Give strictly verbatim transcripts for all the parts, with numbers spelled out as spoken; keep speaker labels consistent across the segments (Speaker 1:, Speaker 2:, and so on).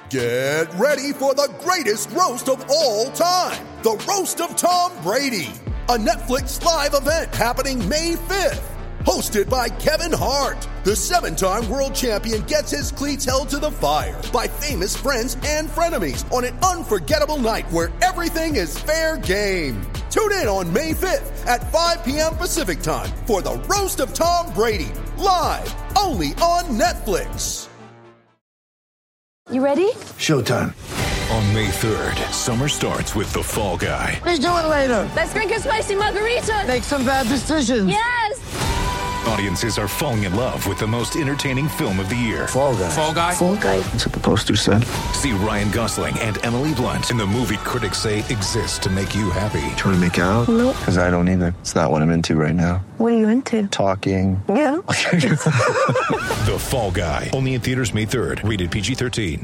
Speaker 1: Get ready for the greatest roast of all time, the Roast of Tom Brady, a Netflix live event happening May fifth. Hosted by Kevin Hart, the seven-time world champion gets his cleats held to the fire by famous friends and frenemies on an unforgettable night where everything is fair game. Tune in on May fifth at five p.m. Pacific time for the Roast of Tom Brady, live only on Netflix.
Speaker 2: You ready?
Speaker 3: Showtime.
Speaker 4: On May third, summer starts with The Fall Guy.
Speaker 3: Let's do it later.
Speaker 2: Let's drink a spicy margarita.
Speaker 3: Make some bad decisions.
Speaker 2: Yes.
Speaker 4: Audiences are falling in love with the most entertaining film of the year.
Speaker 3: Fall Guy.
Speaker 5: Fall Guy?
Speaker 3: Fall Guy. That's what the poster said.
Speaker 4: See Ryan Gosling and Emily Blunt in the movie critics say exists to make you happy.
Speaker 3: Trying to make it out?
Speaker 2: Nope.
Speaker 3: Because I don't either. It's not what I'm into right now.
Speaker 2: What are you into?
Speaker 3: Talking.
Speaker 2: Yeah.
Speaker 4: The Fall Guy. Only in theaters May third. Rated P G thirteen.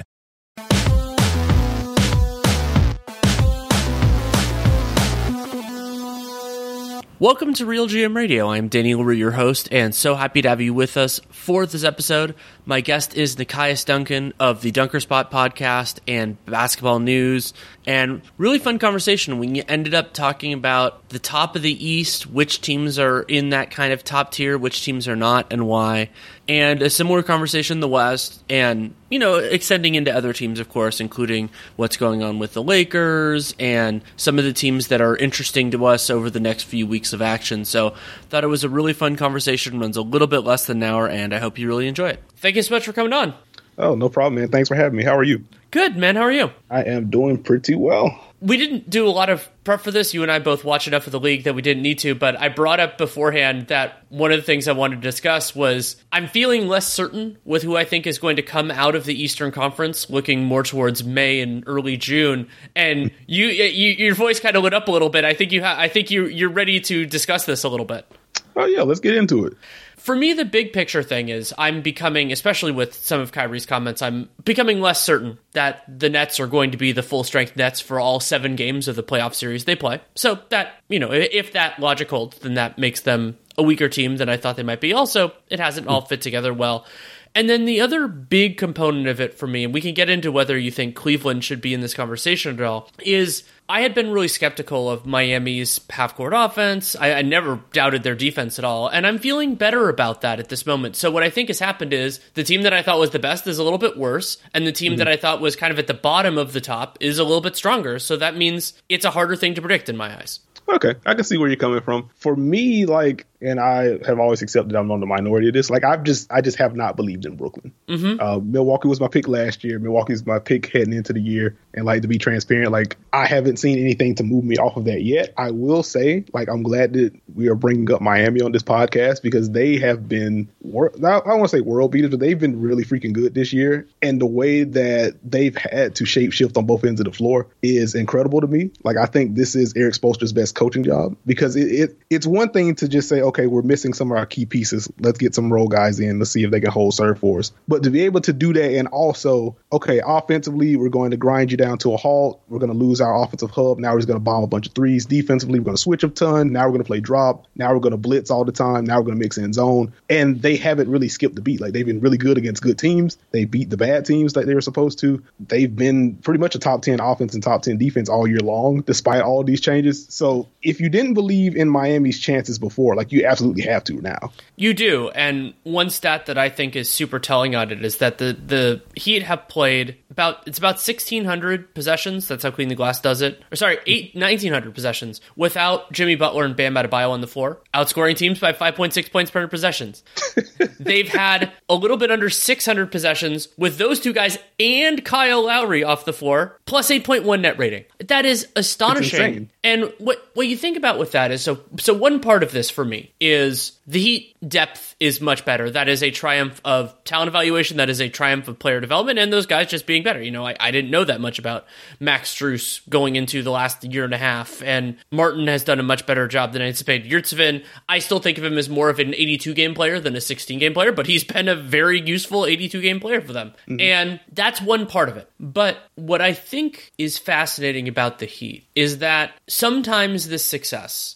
Speaker 6: Welcome to Real G M Radio. I'm Danny LaRue, your host, and so happy to have you with us for this episode. My guest is Nekias Duncan of the Dunker Spot podcast and Basketball News, and really fun conversation. We ended up talking about the top of the East, which teams are in that kind of top tier, which teams are not, and why, and a similar conversation in the West, and, you know, extending into other teams, of course, including what's going on with the Lakers and some of the teams that are interesting to us over the next few weeks of action. So thought it was a really fun conversation, runs a little bit less than an hour, and I hope you really enjoy it. Thank you so much for coming on.
Speaker 7: Oh, no problem, man. Thanks for having me. How are you?
Speaker 6: Good, man. How are you?
Speaker 7: I am doing pretty well.
Speaker 6: We didn't do a lot of prep for this. You and I both watch enough of the league that we didn't need to, but I brought up beforehand that one of the things I wanted to discuss was I'm feeling less certain with who I think is going to come out of the Eastern Conference, looking more towards May and early June. And you, you your voice kind of lit up a little bit. I think you ha- I think you you're ready to discuss this a little bit.
Speaker 7: Oh, yeah, let's get into it.
Speaker 6: For me, the big picture thing is I'm becoming, especially with some of Kyrie's comments, I'm becoming less certain that the Nets are going to be the full-strength Nets for all seven games of the playoff series they play. So that, you know, if that logic holds, then that makes them a weaker team than I thought they might be. Also, it hasn't all fit together well. And then the other big component of it for me, and we can get into whether you think Cleveland should be in this conversation at all, is I had been really skeptical of Miami's half-court offense. I, I never doubted their defense at all, and I'm feeling better about that at this moment. So what I think has happened is the team that I thought was the best is a little bit worse, and the team mm-hmm. that I thought was kind of at the bottom of the top is a little bit stronger. So that means it's a harder thing to predict in my eyes.
Speaker 7: Okay, I can see where you're coming from. For me, like, and I have always accepted I'm on the minority of this. Like, I've just, I just have not believed in Brooklyn. Mm-hmm. Uh, Milwaukee was my pick last year. Milwaukee's my pick heading into the year. And like, to be transparent, like, I haven't seen anything to move me off of that yet. I will say, like, I'm glad that we are bringing up Miami on this podcast because they have been, wor- I don't want to say world beaters, but they've been really freaking good this year. And the way that they've had to shape shift on both ends of the floor is incredible to me. Like, I think this is Eric Spoelstra's best coaching job because it, it it's one thing to just say, okay, we're missing some of our key pieces. Let's get some role guys in. Let's see if they can hold serve for us. But to be able to do that and also, okay, offensively, we're going to grind you down to a halt. We're going to lose our offensive hub. Now we're just going to bomb a bunch of threes. Defensively, we're going to switch a ton. Now we're going to play drop. Now we're going to blitz all the time. Now we're going to mix in zone. And they haven't really skipped the beat. Like, they've been really good against good teams. They beat the bad teams like they were supposed to. They've been pretty much a top ten offense and top ten defense all year long, despite all these changes. So if you didn't believe in Miami's chances before, like, you absolutely have to now.
Speaker 6: You do. And one stat that I think is super telling on it is that the, the Heat have played about, it's about sixteen hundred possessions. That's how Clean the Glass does it. Or sorry, eight, nineteen hundred possessions without Jimmy Butler and Bam Adebayo on the floor, outscoring teams by five point six points per possessions. They've had a little bit under six hundred possessions with those two guys and Kyle Lowry off the floor, plus eight point one net rating. That is astonishing. And what what you think about with that is, so so one part of this for me is the Heat depth is much better. That is a triumph of talent evaluation. That is a triumph of player development and those guys just being better. You know, I, I didn't know that much about Max Strus going into the last year and a half, and Martin has done a much better job than I anticipated. Yurtseven, I still think of him as more of an eighty-two game player than a sixteen game player, but he's been a very useful eighty-two game player for them. Mm-hmm. And that's one part of it. But what I think is fascinating about the Heat is that sometimes this success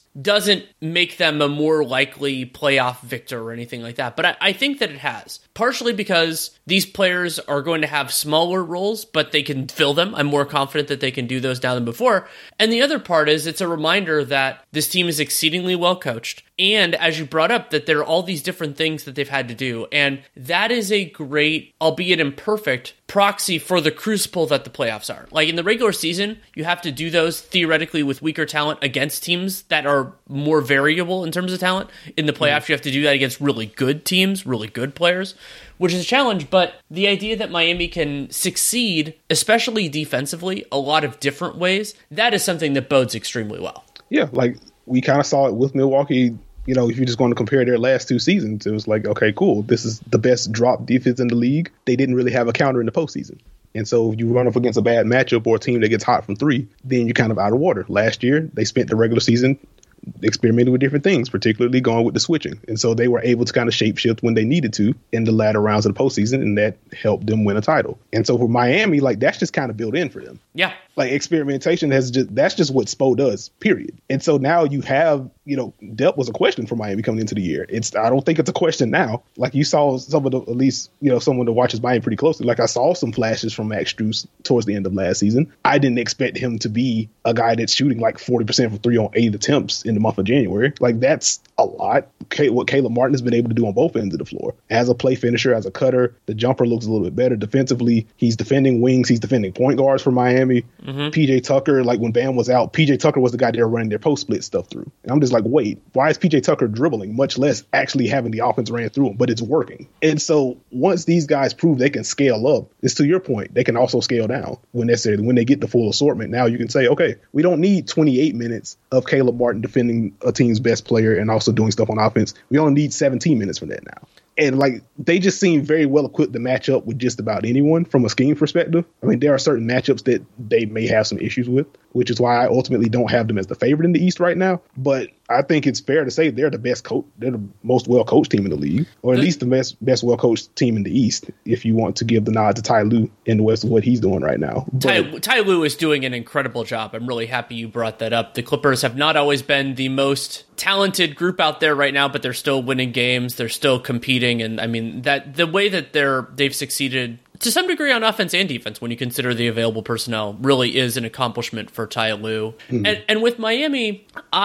Speaker 6: doesn't make them a more likely playoff victor or anything like that. But I, I think that it has, partially because these players are going to have smaller roles, but they can fill them. I'm more confident that they can do those now than before. And the other part is it's a reminder that this team is exceedingly well coached. And as you brought up, that there are all these different things that they've had to do. And that is a great, albeit imperfect, proxy for the crucible that the playoffs are. Like in the regular season, you have to do those theoretically with weaker talent against teams that are more variable in terms of talent. In the playoffs, mm-hmm. you have to do that against really good teams, really good players, which is a challenge. But the idea that Miami can succeed, especially defensively, a lot of different ways, that is something that bodes extremely well.
Speaker 7: Yeah, like we kind of saw it with Milwaukee. You know, if you're just going to compare their last two seasons, it was like, okay, cool. This is the best drop defense in the league. They didn't really have a counter in the postseason. And so if you run up against a bad matchup or a team that gets hot from three, then you're kind of out of water. Last year, they spent the regular season experimenting with different things, particularly going with the switching. And so they were able to kind of shape shift when they needed to in the latter rounds of the postseason, and that helped them win a title. And so for Miami, like that's just kind of built in for them.
Speaker 6: Yeah.
Speaker 7: Like experimentation has just, that's just what Spo does, period. And so now you have, you know, depth was a question for Miami coming into the year. It's, I don't think it's a question now. Like you saw some of the, at least, you know, someone that watches Miami pretty closely. Like I saw some flashes from Max Strus towards the end of last season. I didn't expect him to be a guy that's shooting like forty percent from three on eight attempts in the month of January. Like that's a lot. What Caleb Martin has been able to do on both ends of the floor. As a play finisher, as a cutter, the jumper looks a little bit better defensively. He's defending wings. He's defending point guards for Miami. Mm-hmm. P J Tucker, like when Bam was out, P J Tucker was the guy they were running their post split stuff through. And I'm just like, wait, why is P J Tucker dribbling, much less actually having the offense ran through him? But it's working. And so once these guys prove they can scale up, it's to your point, they can also scale down when necessary. When they get the full assortment, now you can say, okay, we don't need twenty-eight minutes of Caleb Martin defending a team's best player and also doing stuff on offense. We only need seventeen minutes from that now. And like they just seem very well equipped to match up with just about anyone from a scheme perspective. I mean, there are certain matchups that they may have some issues with, which is why I ultimately don't have them as the favorite in the East right now. But I think it's fair to say they're the best coach. They're the most well-coached team in the league, or at least the best best well-coached team in the East, if you want to give the nod to Ty Lue in the West of what he's doing right now. But,
Speaker 6: Ty, Ty Lue is doing an incredible job. I'm really happy you brought that up. The Clippers have not always been the most talented group out there right now, but they're still winning games. They're still competing. And I mean, that the way that they're they've succeeded to some degree on offense and defense, when you consider the available personnel, really is an accomplishment for Ty Lue. Mm-hmm. And, and with Miami,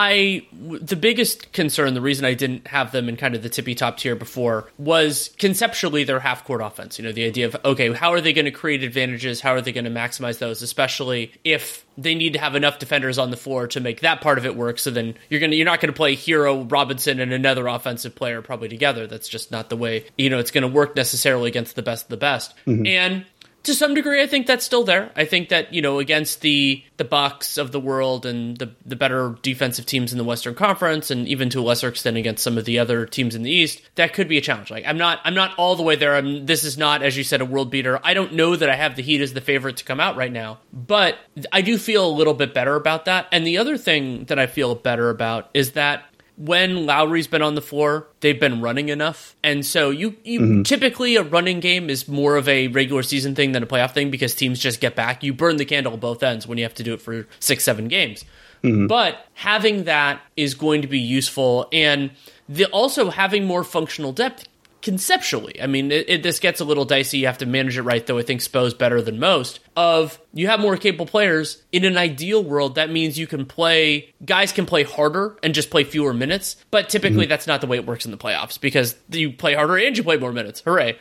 Speaker 6: I the biggest concern, the reason I didn't have them in kind of the tippy top tier before, was conceptually their half court offense. You know, the idea of, okay, how are they going to create advantages? How are they going to maximize those, especially if they need to have enough defenders on the floor to make that part of it work. So then you're gonna you're not going to play Hero, Robinson, and another offensive player probably together. That's just not the way, you know, it's going to work necessarily against the best of the best. Mm-hmm. And to some degree, I think that's still there. I think that, you know, against the the Bucks of the world and the the better defensive teams in the Western Conference, and even to a lesser extent against some of the other teams in the East, that could be a challenge. Like I'm not I'm not all the way there. I'm, this is not, as you said, a world beater. I don't know that I have the Heat as the favorite to come out right now, but I do feel a little bit better about that. And the other thing that I feel better about is that when Lowry's been on the floor, they've been running enough. And so you, you mm-hmm. typically a running game is more of a regular season thing than a playoff thing because teams just get back. You burn the candle at both ends when you have to do it for six, seven games. Mm-hmm. But having that is going to be useful. And the, also having more functional depth conceptually. I mean, it, it, this gets a little dicey. You have to manage it right, though I think Spo's better than most. Of you have more capable players. In an ideal world, that means you can play, guys can play harder and just play fewer minutes. But typically, mm-hmm. that's not the way it works in the playoffs because you play harder and you play more minutes. Hooray.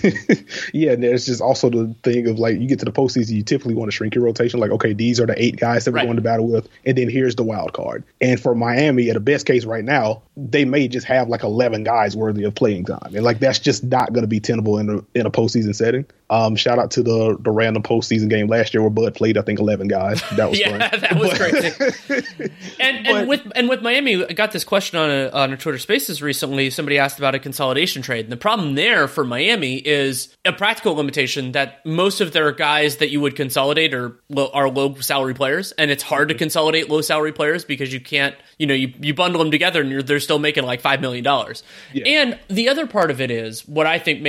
Speaker 7: Yeah, and there's just also the thing of like, you get to the postseason, you typically want to shrink your rotation. Like, okay, these are the eight guys that we're right. going to battle with. And then here's the wild card. And for Miami, at a best case right now, they may just have like eleven guys worthy of playing time. And like, that's just not going to be tenable in a, in a postseason setting. Um, shout out to the the random postseason game last year where Bud played, I think, eleven guys. That was
Speaker 6: yeah,
Speaker 7: fun.
Speaker 6: that was great. and and with and with Miami, I got this question on a, on a Twitter Spaces recently. Somebody asked about a consolidation trade, and the problem there for Miami is a practical limitation that most of their guys that you would consolidate are low, are low salary players, and it's hard to consolidate low salary players because you can't, you know, you, you bundle them together and you're, they're still making like five million dollars. Yeah. And the other part of it is what I think makes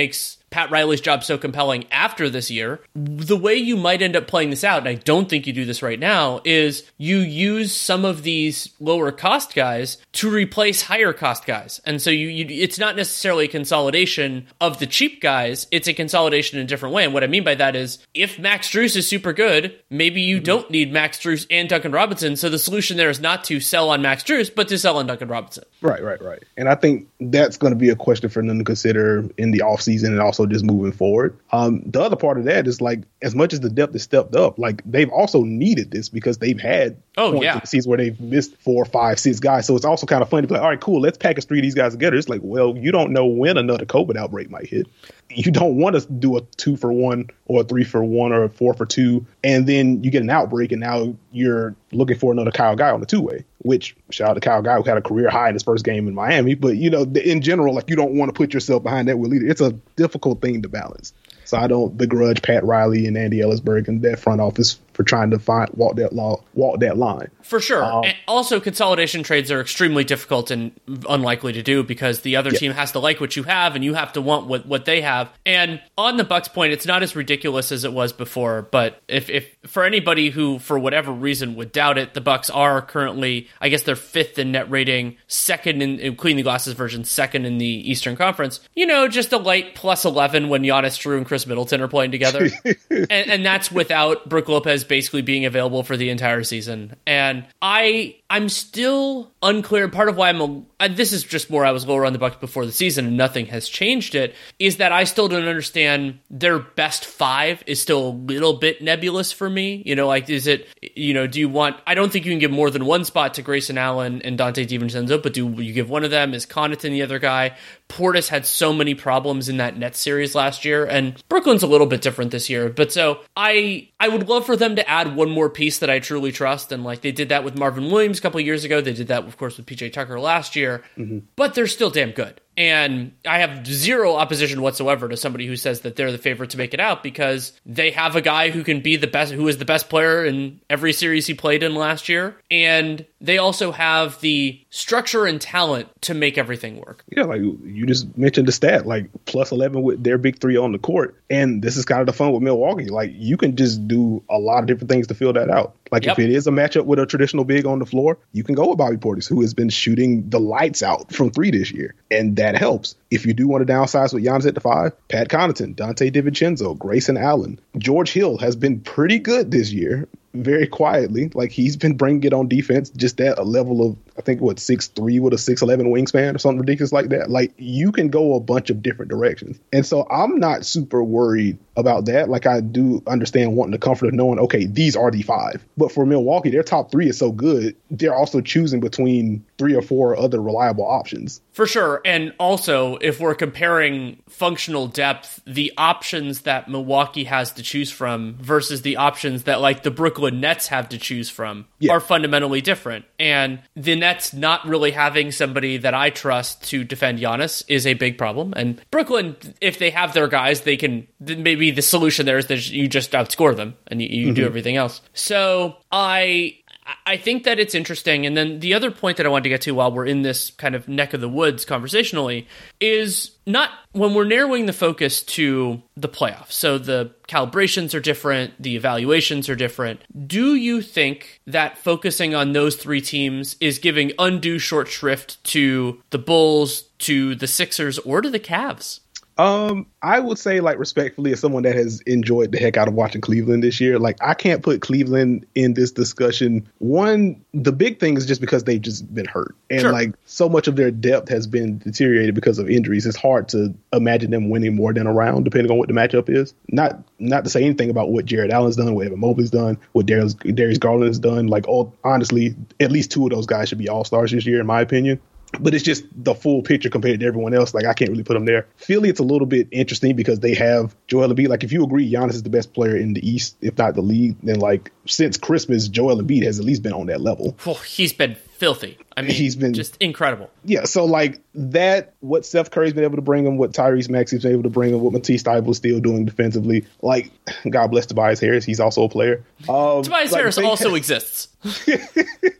Speaker 6: Pat Riley's job so compelling after this year. The way you might end up playing this out, and I don't think you do this right now, is you use some of these lower cost guys to replace higher cost guys. And so you, you it's not necessarily a consolidation of the cheap guys, it's a consolidation in a different way. And what I mean by that is, if Max Strus is super good, maybe you mm-hmm. don't need Max Strus and Duncan Robinson. So the solution there is not to sell on Max Strus, but to sell on Duncan Robinson.
Speaker 7: Right, right, right. And I think that's going to be a question for them to consider in the offseason and also just moving forward. Um, the other part of that is, like, as much as the depth has stepped up, like, they've also needed this because they've had
Speaker 6: oh,
Speaker 7: points
Speaker 6: yeah.
Speaker 7: in the season where they've missed four, five, six guys. So it's also kind of funny to be like, all right, cool, let's package three of these guys together. It's like, well, you don't know when another COVID outbreak might hit. You don't want to do a two for one or a three for one or a four for two, and then you get an outbreak, and now you're looking for another Kyle Guy on the two way. Which, shout out to Kyle Guy, who had a career high in his first game in Miami. But, you know, in general, like, you don't want to put yourself behind that will either. It's a difficult thing to balance. So I don't begrudge Pat Riley and Andy Ellisberg and that front office for trying to find walk that law, walk that line.
Speaker 6: For sure.
Speaker 7: Um,
Speaker 6: and also, consolidation trades are extremely difficult and unlikely to do because the other yeah. team has to like what you have and you have to want what, what they have. And on the Bucks point, it's not as ridiculous as it was before. But if, if for anybody who, for whatever reason, would doubt it, the Bucks are currently, I guess they're fifth in net rating, second in, including the Glasses version, second in the Eastern Conference. You know, just a light plus eleven when Giannis, Drew, and Chris Middleton are playing together. and, and that's without Brook Lopez basically being available for the entire season. And I, I'm still unclear. Part of why I'm, a, and this is just more I was lower on the Bucks before the season and nothing has changed it, is that I still don't understand their best five is still a little bit nebulous for me. You know, like, is it, you know, do you want, I don't think you can give more than one spot to Grayson Allen and Dante DiVincenzo, but do you give one of them? Is Connaughton the other guy? Portis had so many problems in that Nets series last year, and Brooklyn's a little bit different this year. But so I I would love for them to add one more piece that I truly trust, and like they did that with Marvin Williams a couple of years ago. They did that, of course, with P J Tucker last year. Mm-hmm. But they're still damn good. And I have zero opposition whatsoever to somebody who says that they're the favorite to make it out because they have a guy who can be the best, who is the best player in every series he played in last year. And they also have the structure and talent to make everything work.
Speaker 7: Yeah, like you just mentioned the stat, like plus eleven with their big three on the court. And this is kind of the fun with Milwaukee. Like you can just do a lot of different things to fill that out. Like yep. if it is a matchup with a traditional big on the floor, you can go with Bobby Portis, who has been shooting the lights out from three this year. And that helps. If you do want to downsize with Giannis at the five, Pat Connaughton, Dante DiVincenzo, Grayson Allen. George Hill has been pretty good this year, very quietly. Like he's been bringing it on defense, just at a level of, I think, what, six three with a six eleven wingspan or something ridiculous like that. Like you can go a bunch of different directions. And so I'm not super worried about that. Like I do understand wanting the comfort of knowing, okay, these are the five. But for Milwaukee, their top three is so good, they're also choosing between three or four other reliable options.
Speaker 6: For sure. And also, if we're comparing functional depth, the options that Milwaukee has to choose from versus the options that like the Brooklyn Nets have to choose from yeah. are fundamentally different. And the Nets not really having somebody that I trust to defend Giannis is a big problem. And Brooklyn, if they have their guys, they can, maybe the solution there is that you just outscore them and you, you mm-hmm. do everything else. So I... I think that it's interesting. And then the other point that I wanted to get to while we're in this kind of neck of the woods conversationally is not when we're narrowing the focus to the playoffs. So the calibrations are different. The evaluations are different. Do you think that focusing on those three teams is giving undue short shrift to the Bulls, to the Sixers, or to the Cavs?
Speaker 7: Um, I would say, like, respectfully, as someone that has enjoyed the heck out of watching Cleveland this year, like, I can't put Cleveland in this discussion. One, the big thing is just because they've just been hurt. And, sure. like, so much of their depth has been deteriorated because of injuries. It's hard to imagine them winning more than a round, depending on what the matchup is. Not not to say anything about what Jared Allen's done, what Evan Mobley's done, what Darius, Darius Garland has done. Like, all, honestly, at least two of those guys should be all-stars this year, in my opinion. But it's just the full picture compared to everyone else. Like, I can't really put them there. Philly, it's a little bit interesting because they have Joel Embiid. Like, if you agree Giannis is the best player in the East, if not the league, then, like, since Christmas, Joel Embiid has at least been on that level.
Speaker 6: Well, he's been filthy. I mean, he's been just incredible.
Speaker 7: Yeah, so, like, that, what Seth Curry's been able to bring him, what Tyrese Maxey's been able to bring him, what Matisse Thybulle's still doing defensively. Like, God bless Tobias Harris. He's also a player. Um,
Speaker 6: Tobias
Speaker 7: like,
Speaker 6: Harris also exists.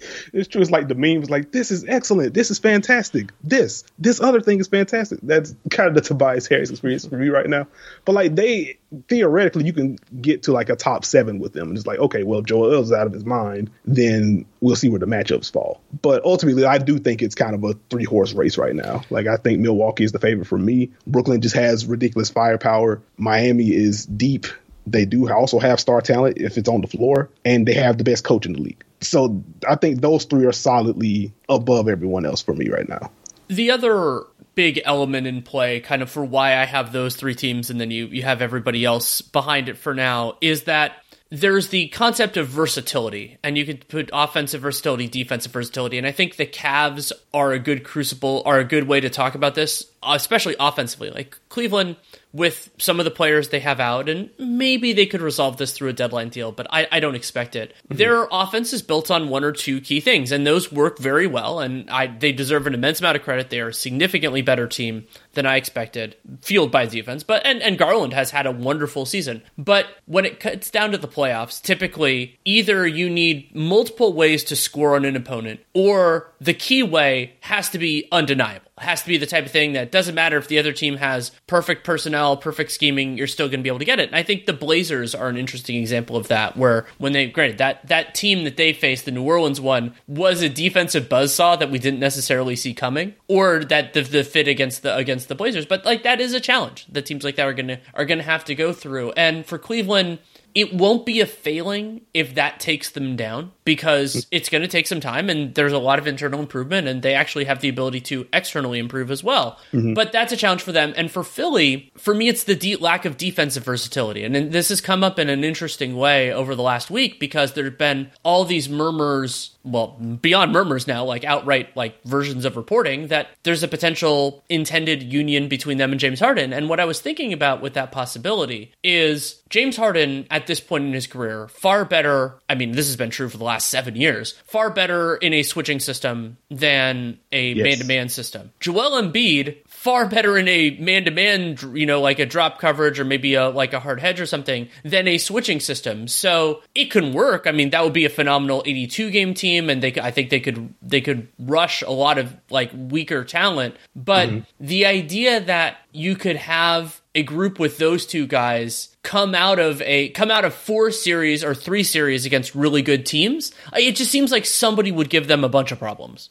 Speaker 7: It's true. It's like the meme was like, this is excellent. This is fantastic. This, this other thing is fantastic. That's kind of the Tobias Harris experience for me right now. But like they, theoretically, you can get to like a top seven with them. And it's like, okay, well, if Joel is out of his mind, then we'll see where the matchups fall. But ultimately, I do think it's kind of a three horse race right now. Like I think Milwaukee is the favorite for me. Brooklyn just has ridiculous firepower. Miami is deep. They do also have star talent if it's on the floor, and they have the best coach in the league. So I think those three are solidly above everyone else for me right now.
Speaker 6: The other big element in play, kind of for why I have those three teams and then you, you have everybody else behind it for now, is that there's the concept of versatility, and you could put offensive versatility, defensive versatility, and I think the Cavs are a good crucible, are a good way to talk about this, especially offensively. Like Cleveland, with some of the players they have out, and maybe they could resolve this through a deadline deal, but I, I don't expect it. Mm-hmm. Their offense is built on one or two key things, and those work very well, and I, they deserve an immense amount of credit. They are a significantly better team than I expected, fueled by defense, but and, and Garland has had a wonderful season. But when it cuts down to the playoffs, typically either you need multiple ways to score on an opponent, or the key way has to be undeniable. It has to be the type of thing that doesn't matter if the other team has perfect personnel, perfect scheming, you're still going to be able to get it. And I think the Blazers are an interesting example of that, where when they, granted, that, that team that they faced, the New Orleans one, was a defensive buzzsaw that we didn't necessarily see coming, or that the, the fit against the against the Blazers. But like that is a challenge that teams like that are going to are going to have to go through. And for Cleveland, it won't be a failing if that takes them down, because it's going to take some time and there's a lot of internal improvement, and they actually have the ability to externally improve as well. Mm-hmm. But that's a challenge for them. And for Philly, for me, it's the de- lack of defensive versatility. And this has come up in an interesting way over the last week, because there have been all these murmurs, well, beyond murmurs now, like outright like versions of reporting that there's a potential intended union between them and James Harden. And what I was thinking about with that possibility is James Harden, at this point in his career, far better, I mean, this has been true for the last seven years, far better in a switching system than a yes. man-to-man system. Joel Embiid, far better in a man-to-man, you know, like a drop coverage or maybe a like a hard hedge or something, than a switching system. So it can work. I mean, that would be a phenomenal eighty-two game team, and they, I think they could they could rush a lot of like weaker talent. But mm-hmm. the idea that you could have a group with those two guys come out of a come out of four series or three series against really good teams, it just seems like somebody would give them a bunch of problems.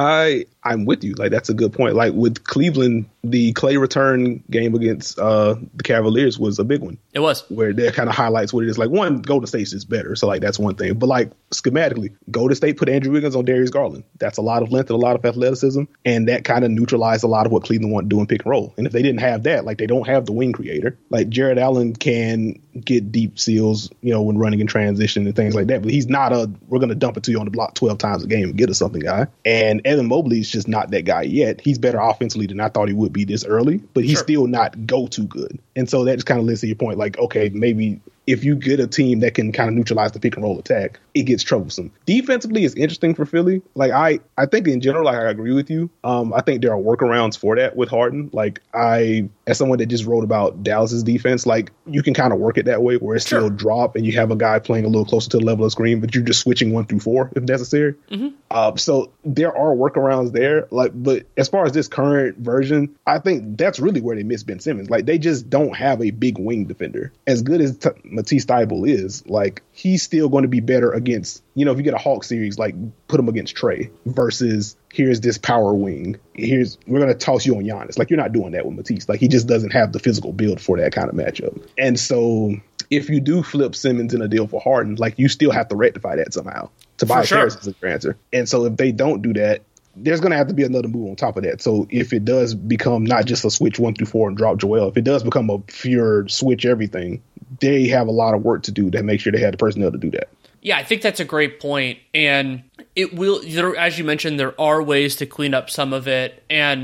Speaker 7: I I'm with you. Like that's a good point. Like with Cleveland, the Clay return game against uh, the Cavaliers was a big one.
Speaker 6: It was,
Speaker 7: where that kind of highlights what it is. Like one, Golden State's is better, so like that's one thing. But like schematically, Golden State put Andrew Wiggins on Darius Garland. That's a lot of length and a lot of athleticism, and that kind of neutralized a lot of what Cleveland wanted to do in pick and roll. And if they didn't have that, like they don't have the wing creator. Like Jared Allen can get deep seals, you know, when running in transition and things like that. But he's not a we're going to dump it to you on the block twelve times a game and get us something guy. And Evan Mobley's just not that guy yet. He's better offensively than I thought he would be this early, but he's sure. still not go too good. And so that just kind of leads to your point. Like, okay, maybe if you get a team that can kind of neutralize the pick and roll attack, it gets troublesome. Defensively, it's interesting for Philly. Like I, I think in general, like I agree with you. Um, I think there are workarounds for that with Harden. Like I, as someone that just wrote about Dallas's defense, like you can kind of work it that way where it's sure. still drop and you have a guy playing a little closer to the level of screen, but you're just switching one through four if necessary. Mm-hmm. Uh, so there are workarounds there. Like, but as far as this current version, I think that's really where they miss Ben Simmons. Like they just don't have a big wing defender. As good as T- Matisse Thybulle is, like he's still going to be better against, you know, if you get a Hawk series, like put him against Trey versus here's this power wing. Here's we're going to toss you on Giannis. Like you're not doing that with Matisse. Like he just doesn't have the physical build for that kind of matchup. And so if you do flip Simmons in a deal for Harden, like you still have to rectify that somehow. Tobias
Speaker 6: sure.
Speaker 7: Harris is your answer. And so if they don't do that, there's going to have to be another move on top of that. So if it does become not just a switch one through four and drop Joel, if it does become a pure switch everything, they have a lot of work to do to make sure they have the personnel to do that.
Speaker 6: Yeah, I think that's a great point. And it will, there, as you mentioned, there are ways to clean up some of it. And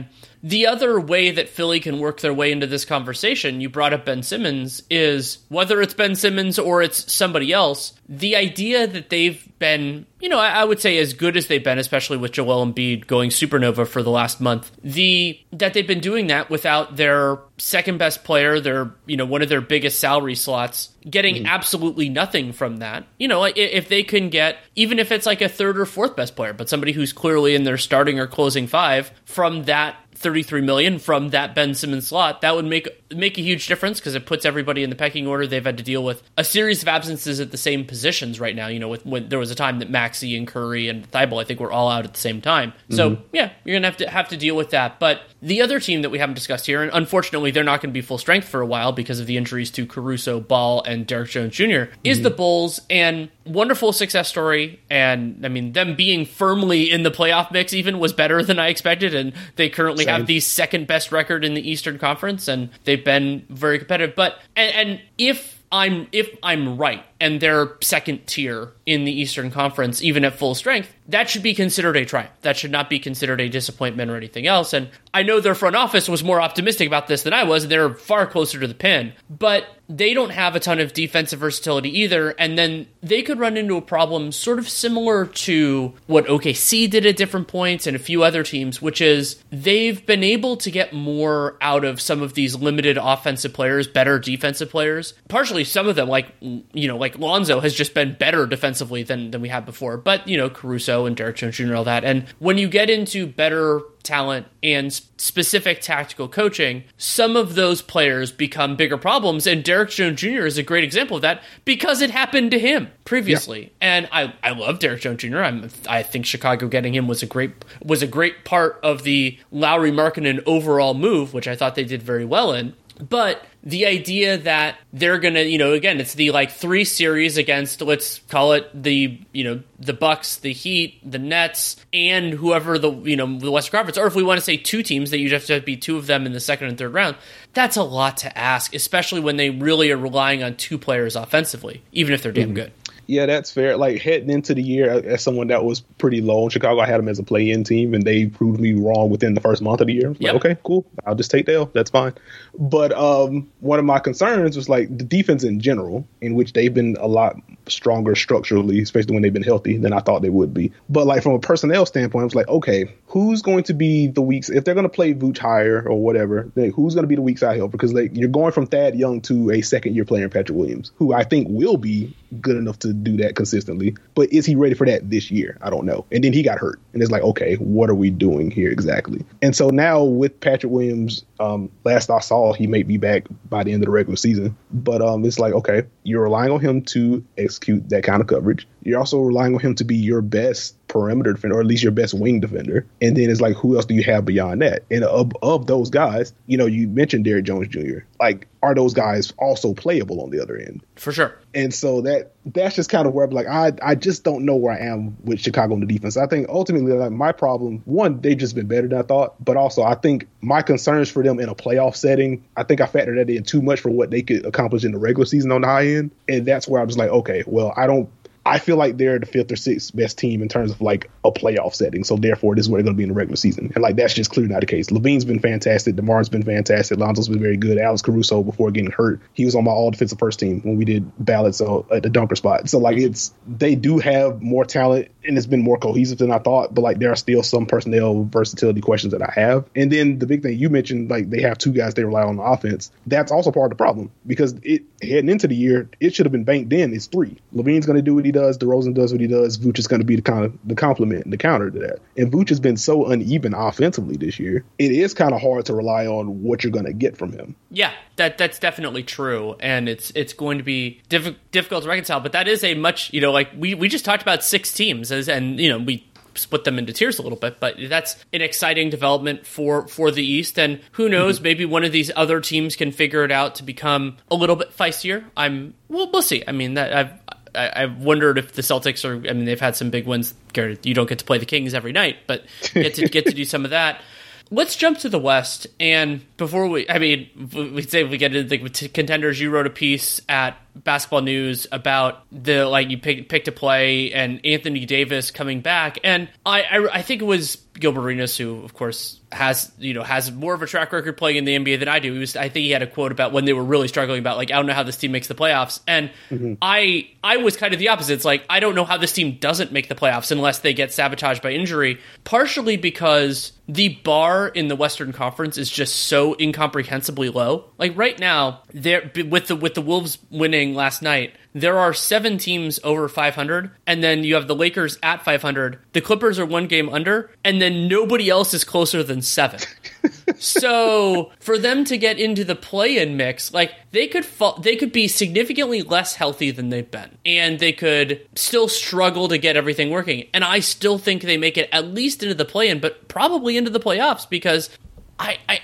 Speaker 6: the other way that Philly can work their way into this conversation, you brought up Ben Simmons, is whether it's Ben Simmons or it's somebody else, the idea that they've been, you know, I, I would say as good as they've been, especially with Joel Embiid going supernova for the last month, the that they've been doing that without their second best player, their, you know, one of their biggest salary slots, getting mm-hmm. absolutely nothing from that. You know, if they can get, even if it's like a third or fourth best player, but somebody who's clearly in their starting or closing five from that thirty-three million from that Ben Simmons slot, that would make make a huge difference because it puts everybody in the pecking order. They've had to deal with a series of absences at the same positions right now. You know, with when there was a time that Maxey and Curry and Thibault, I think, were all out at the same time. So mm-hmm. yeah, you're gonna have to have to deal with that. But the other team that we haven't discussed here, and unfortunately they're not going to be full strength for a while because of the injuries to Caruso, Ball, and Derrick Jones Junior, is mm-hmm. the Bulls. And wonderful success story. And I mean, them being firmly in the playoff mix even was better than I expected. And they currently Same. have the second best record in the Eastern Conference, and they've been very competitive. But and, and if I'm if I'm right, and they're second tier in the Eastern Conference, even at full strength, that should be considered a triumph. That should not be considered a disappointment or anything else. And I know their front office was more optimistic about this than I was, and they're far closer to the pin. But they don't have a ton of defensive versatility either, and then they could run into a problem sort of similar to what O K C did at different points and a few other teams, which is they've been able to get more out of some of these limited offensive players, better defensive players. Partially some of them, like, you know, like Lonzo has just been better defensively than, than we had before. But, you know, Caruso and Derrick Jones Junior, all that. And when you get into better talent and specific tactical coaching, some of those players become bigger problems, and Derrick Jones Junior is a great example of that because it happened to him previously. Yeah. And I, I love Derrick Jones Junior I'm I think Chicago getting him was a great was a great part of the Lowry Markkanen overall move, which I thought they did very well in. But the idea that they're going to, you know, again, it's the like three series against, let's call it the, you know, the Bucks, the Heat, the Nets, and whoever the, you know, the Western Conference, or if we want to say two teams that you have to be two of them in the second and third round, that's a lot to ask, especially when they really are relying on two players offensively, even if they're damn mm-hmm. good.
Speaker 7: Yeah, that's fair. Like, heading into the year as someone that was pretty low in Chicago, I had them as a play-in team, and they proved me wrong within the first month of the year. Yep. Like, okay, cool. I'll just take the L. That's fine. But um, one of my concerns was, like, the defense in general, in which they've been a lot stronger structurally, especially when they've been healthy, than I thought they would be. But, like, from a personnel standpoint, I was like, okay, who's going to be the weak – if they're going to play Vooch higher or whatever, then who's going to be the weak side helper? Because, like, you're going from Thad Young to a second-year player in Patrick Williams, who I think will be good enough to do that consistently. But is he ready for that this year? I don't know. And then he got hurt. And it's like, okay, what are we doing here exactly? And so now with Patrick Williams, um, last I saw, he may be back by the end of the regular season. But um, it's like, okay, you're relying on him to execute that kind of coverage. You're also relying on him to be your best perimeter defender, or at least your best wing defender. And then it's like, who else do you have beyond that? And of, of those guys, you know, you mentioned Derrick Jones Junior Like, are those guys also playable on the other end?
Speaker 6: For sure.
Speaker 7: And so that that's just kind of where I'm like, I I just don't know where I am with Chicago on the defense. I think ultimately, like, my problem, one, they've just been better than I thought. But also, I think my concerns for them in a playoff setting, I think I factored that in too much for what they could accomplish in the regular season on the high end. And that's where I was like, okay, well, I don't I feel like they're the fifth or sixth best team in terms of like a playoff setting. So therefore, this is where they're going to be in the regular season. And like, that's just clearly not the case. Levine's been fantastic. DeMar's been fantastic. Lonzo's been very good. Alex Caruso, before getting hurt, he was on my all defensive first team when we did ballots at the dunker spot. So like, it's, they do have more talent and it's been more cohesive than I thought. But like, there are still some personnel versatility questions that I have. And then the big thing you mentioned, like, they have two guys they rely on the offense. That's also part of the problem, because it heading into the year, it should have been banked in. It's three. Levine's going to do what he does. DeRozan does what he does. Vooch is going to be the kind of the complement and the counter to that. And Vooch has been so uneven offensively this year. It is kind of hard to rely on what you're going to get from him.
Speaker 6: Yeah, that that's definitely true, and it's it's going to be diff- difficult to reconcile. But that is a much, you know, like we we just talked about six teams, as, and you know we split them into tiers a little bit, but that's an exciting development for for the East. And who knows, mm-hmm. maybe one of these other teams can figure it out to become a little bit feistier. I'm well, we'll see. I mean, that I've. I've wondered if the Celtics are, I mean, they've had some big wins. You don't get to play the Kings every night, but get to get to do some of that. Let's jump to the West. And before we, I mean, we'd say we get into the contenders, you wrote a piece at Basketball News about the like you pick pick to play and Anthony Davis coming back, and I I, I think it was Gilbert Arenas, who of course has you know has more of a track record playing in the N B A than I do. He was, I think he had a quote about when they were really struggling about like I don't know how this team makes the playoffs, and mm-hmm. I I was kind of the opposite. It's like I don't know how this team doesn't make the playoffs unless they get sabotaged by injury. Partially because the bar in the Western Conference is just so incomprehensibly low. Like right now, there with the with the Wolves winning last night, there are seven teams over five hundred, and then you have the Lakers at five hundred. The Clippers are one game under, and then nobody else is closer than seven. So for them to get into the play-in mix, like they could fall, they could be significantly less healthy than they've been, and they could still struggle to get everything working. And I still think they make it at least into the play-in, but probably into the playoffs because I, I,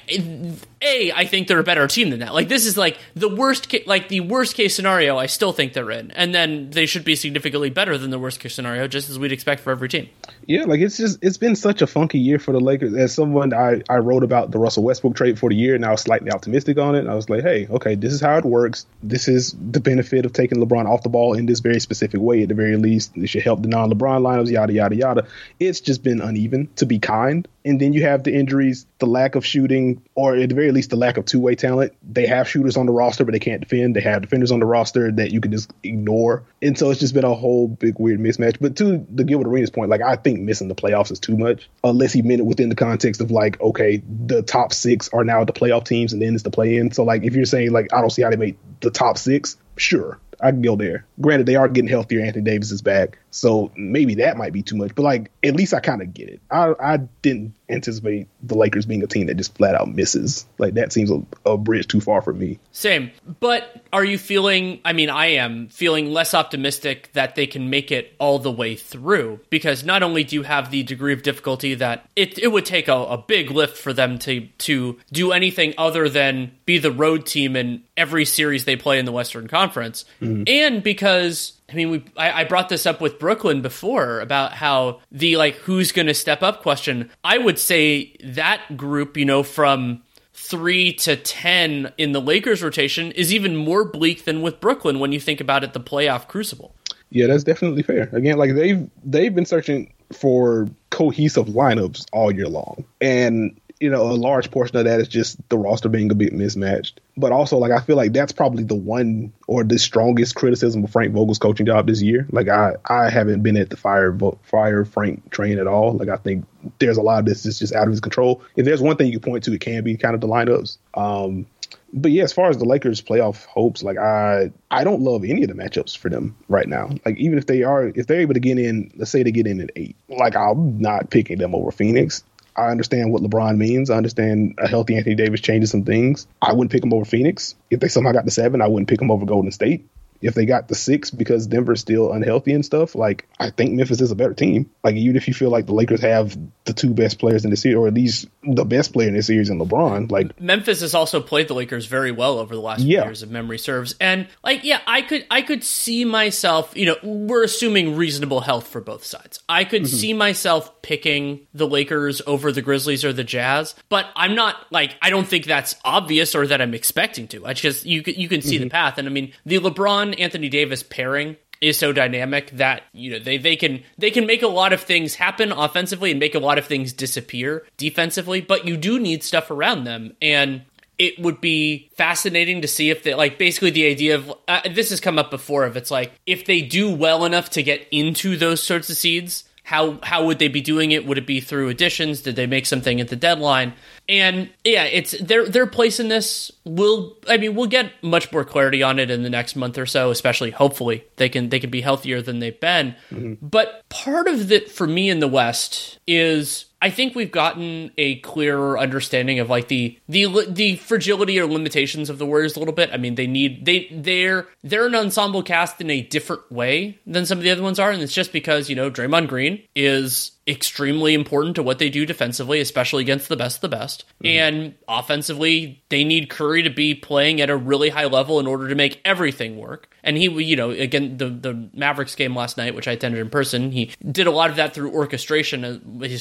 Speaker 6: A, I think they're a better team than that. Like, this is like the worst, ca- like the worst case scenario. I still think they're in, and then they should be significantly better than the worst case scenario, just as we'd expect for every team.
Speaker 7: Yeah, like it's just it's been such a funky year for the Lakers. As someone I, I wrote about the Russell Westbrook trade for the year, and I was slightly optimistic on it. I was like, hey, okay, this is how it works. This is the benefit of taking LeBron off the ball in this very specific way. At the very least, it should help the non-LeBron lineups. Yada yada yada. It's just been uneven, to be kind. And then you have the injuries, the lack of shooting, or at the very least, the lack of two-way talent. They have shooters on the roster, but they can't defend. They have defenders on the roster that you can just ignore. And so it's just been a whole big weird mismatch. But to the Gilbert Arenas point, like I think missing the playoffs is too much, unless he meant it within the context of like, okay, the top six are now the playoff teams, and then it's the play-in. So like if you're saying like I don't see how they make the top six, sure, I can go there. Granted, they are getting healthier. Anthony Davis is back. So maybe that might be too much. But, like, at least I kind of get it. I, I didn't anticipate the Lakers being a team that just flat out misses. Like, that seems a, a bridge too far for me.
Speaker 6: Same. But are you feeling, I mean, I am feeling less optimistic that they can make it all the way through? Because not only do you have the degree of difficulty that it, it would take a, a big lift for them to, to do anything other than be the road team in every series they play in the Western Conference. Mm-hmm. And because... I mean, we I, I brought this up with Brooklyn before about how the, like, who's going to step up question. I would say that group, you know, from three to ten in the Lakers rotation is even more bleak than with Brooklyn when you think about it, the playoff crucible.
Speaker 7: Yeah, that's definitely fair. Again, like they've they've been searching for cohesive lineups all year long. And you know, a large portion of that is just the roster being a bit mismatched. But also, like, I feel like that's probably the one or the strongest criticism of Frank Vogel's coaching job this year. Like, I, I haven't been at the fire fire Frank train at all. Like, I think there's a lot of this that's just out of his control. If there's one thing you can point to, it can be kind of the lineups. Um, but yeah, as far as the Lakers' playoff hopes, like, I I don't love any of the matchups for them right now. Like, even if they are, if they're able to get in, let's say they get in at eight, like, I'm not picking them over Phoenix. I understand what LeBron means. I understand a healthy Anthony Davis changes some things. I wouldn't pick him over Phoenix. If they somehow got the seven, I wouldn't pick him over Golden State. If they got the six because Denver's still unhealthy and stuff, like, I think Memphis is a better team. Like, even if you feel like the Lakers have the two best players in the series, or at least the best player in the series in LeBron, like,
Speaker 6: Memphis has also played the Lakers very well over the last
Speaker 7: yeah.
Speaker 6: few years, if memory serves. And, like, yeah, I could I could see myself, you know, we're assuming reasonable health for both sides. I could mm-hmm. see myself picking the Lakers over the Grizzlies or the Jazz, but I'm not, like, I don't think that's obvious or that I'm expecting to. I just, you, you can see mm-hmm. the path. And, I mean, the LeBron Anthony Davis pairing is so dynamic that, you know, they, they can they can make a lot of things happen offensively and make a lot of things disappear defensively, but you do need stuff around them. And it would be fascinating to see if they, like, basically the idea of, uh, this has come up before, if it's like, if they do well enough to get into those sorts of seeds, How how would they be doing it? Would it be through additions? Did they make something at the deadline? And yeah, it's their their place in this. Will I mean we'll get much more clarity on it in the next month or so. Especially, hopefully, they can they can be healthier than they've been. Mm-hmm. But part of it for me in the West is, I think we've gotten a clearer understanding of, like, the the the fragility or limitations of the Warriors a little bit. I mean, they need they they're they're an ensemble cast in a different way than some of the other ones are, and it's just because, you know, Draymond Green is extremely important to what they do defensively, especially against the best of the best. Mm-hmm. And offensively, they need Curry to be playing at a really high level in order to make everything work. And he, you know, again, the, the Mavericks game last night, which I attended in person, he did a lot of that through orchestration. His jumper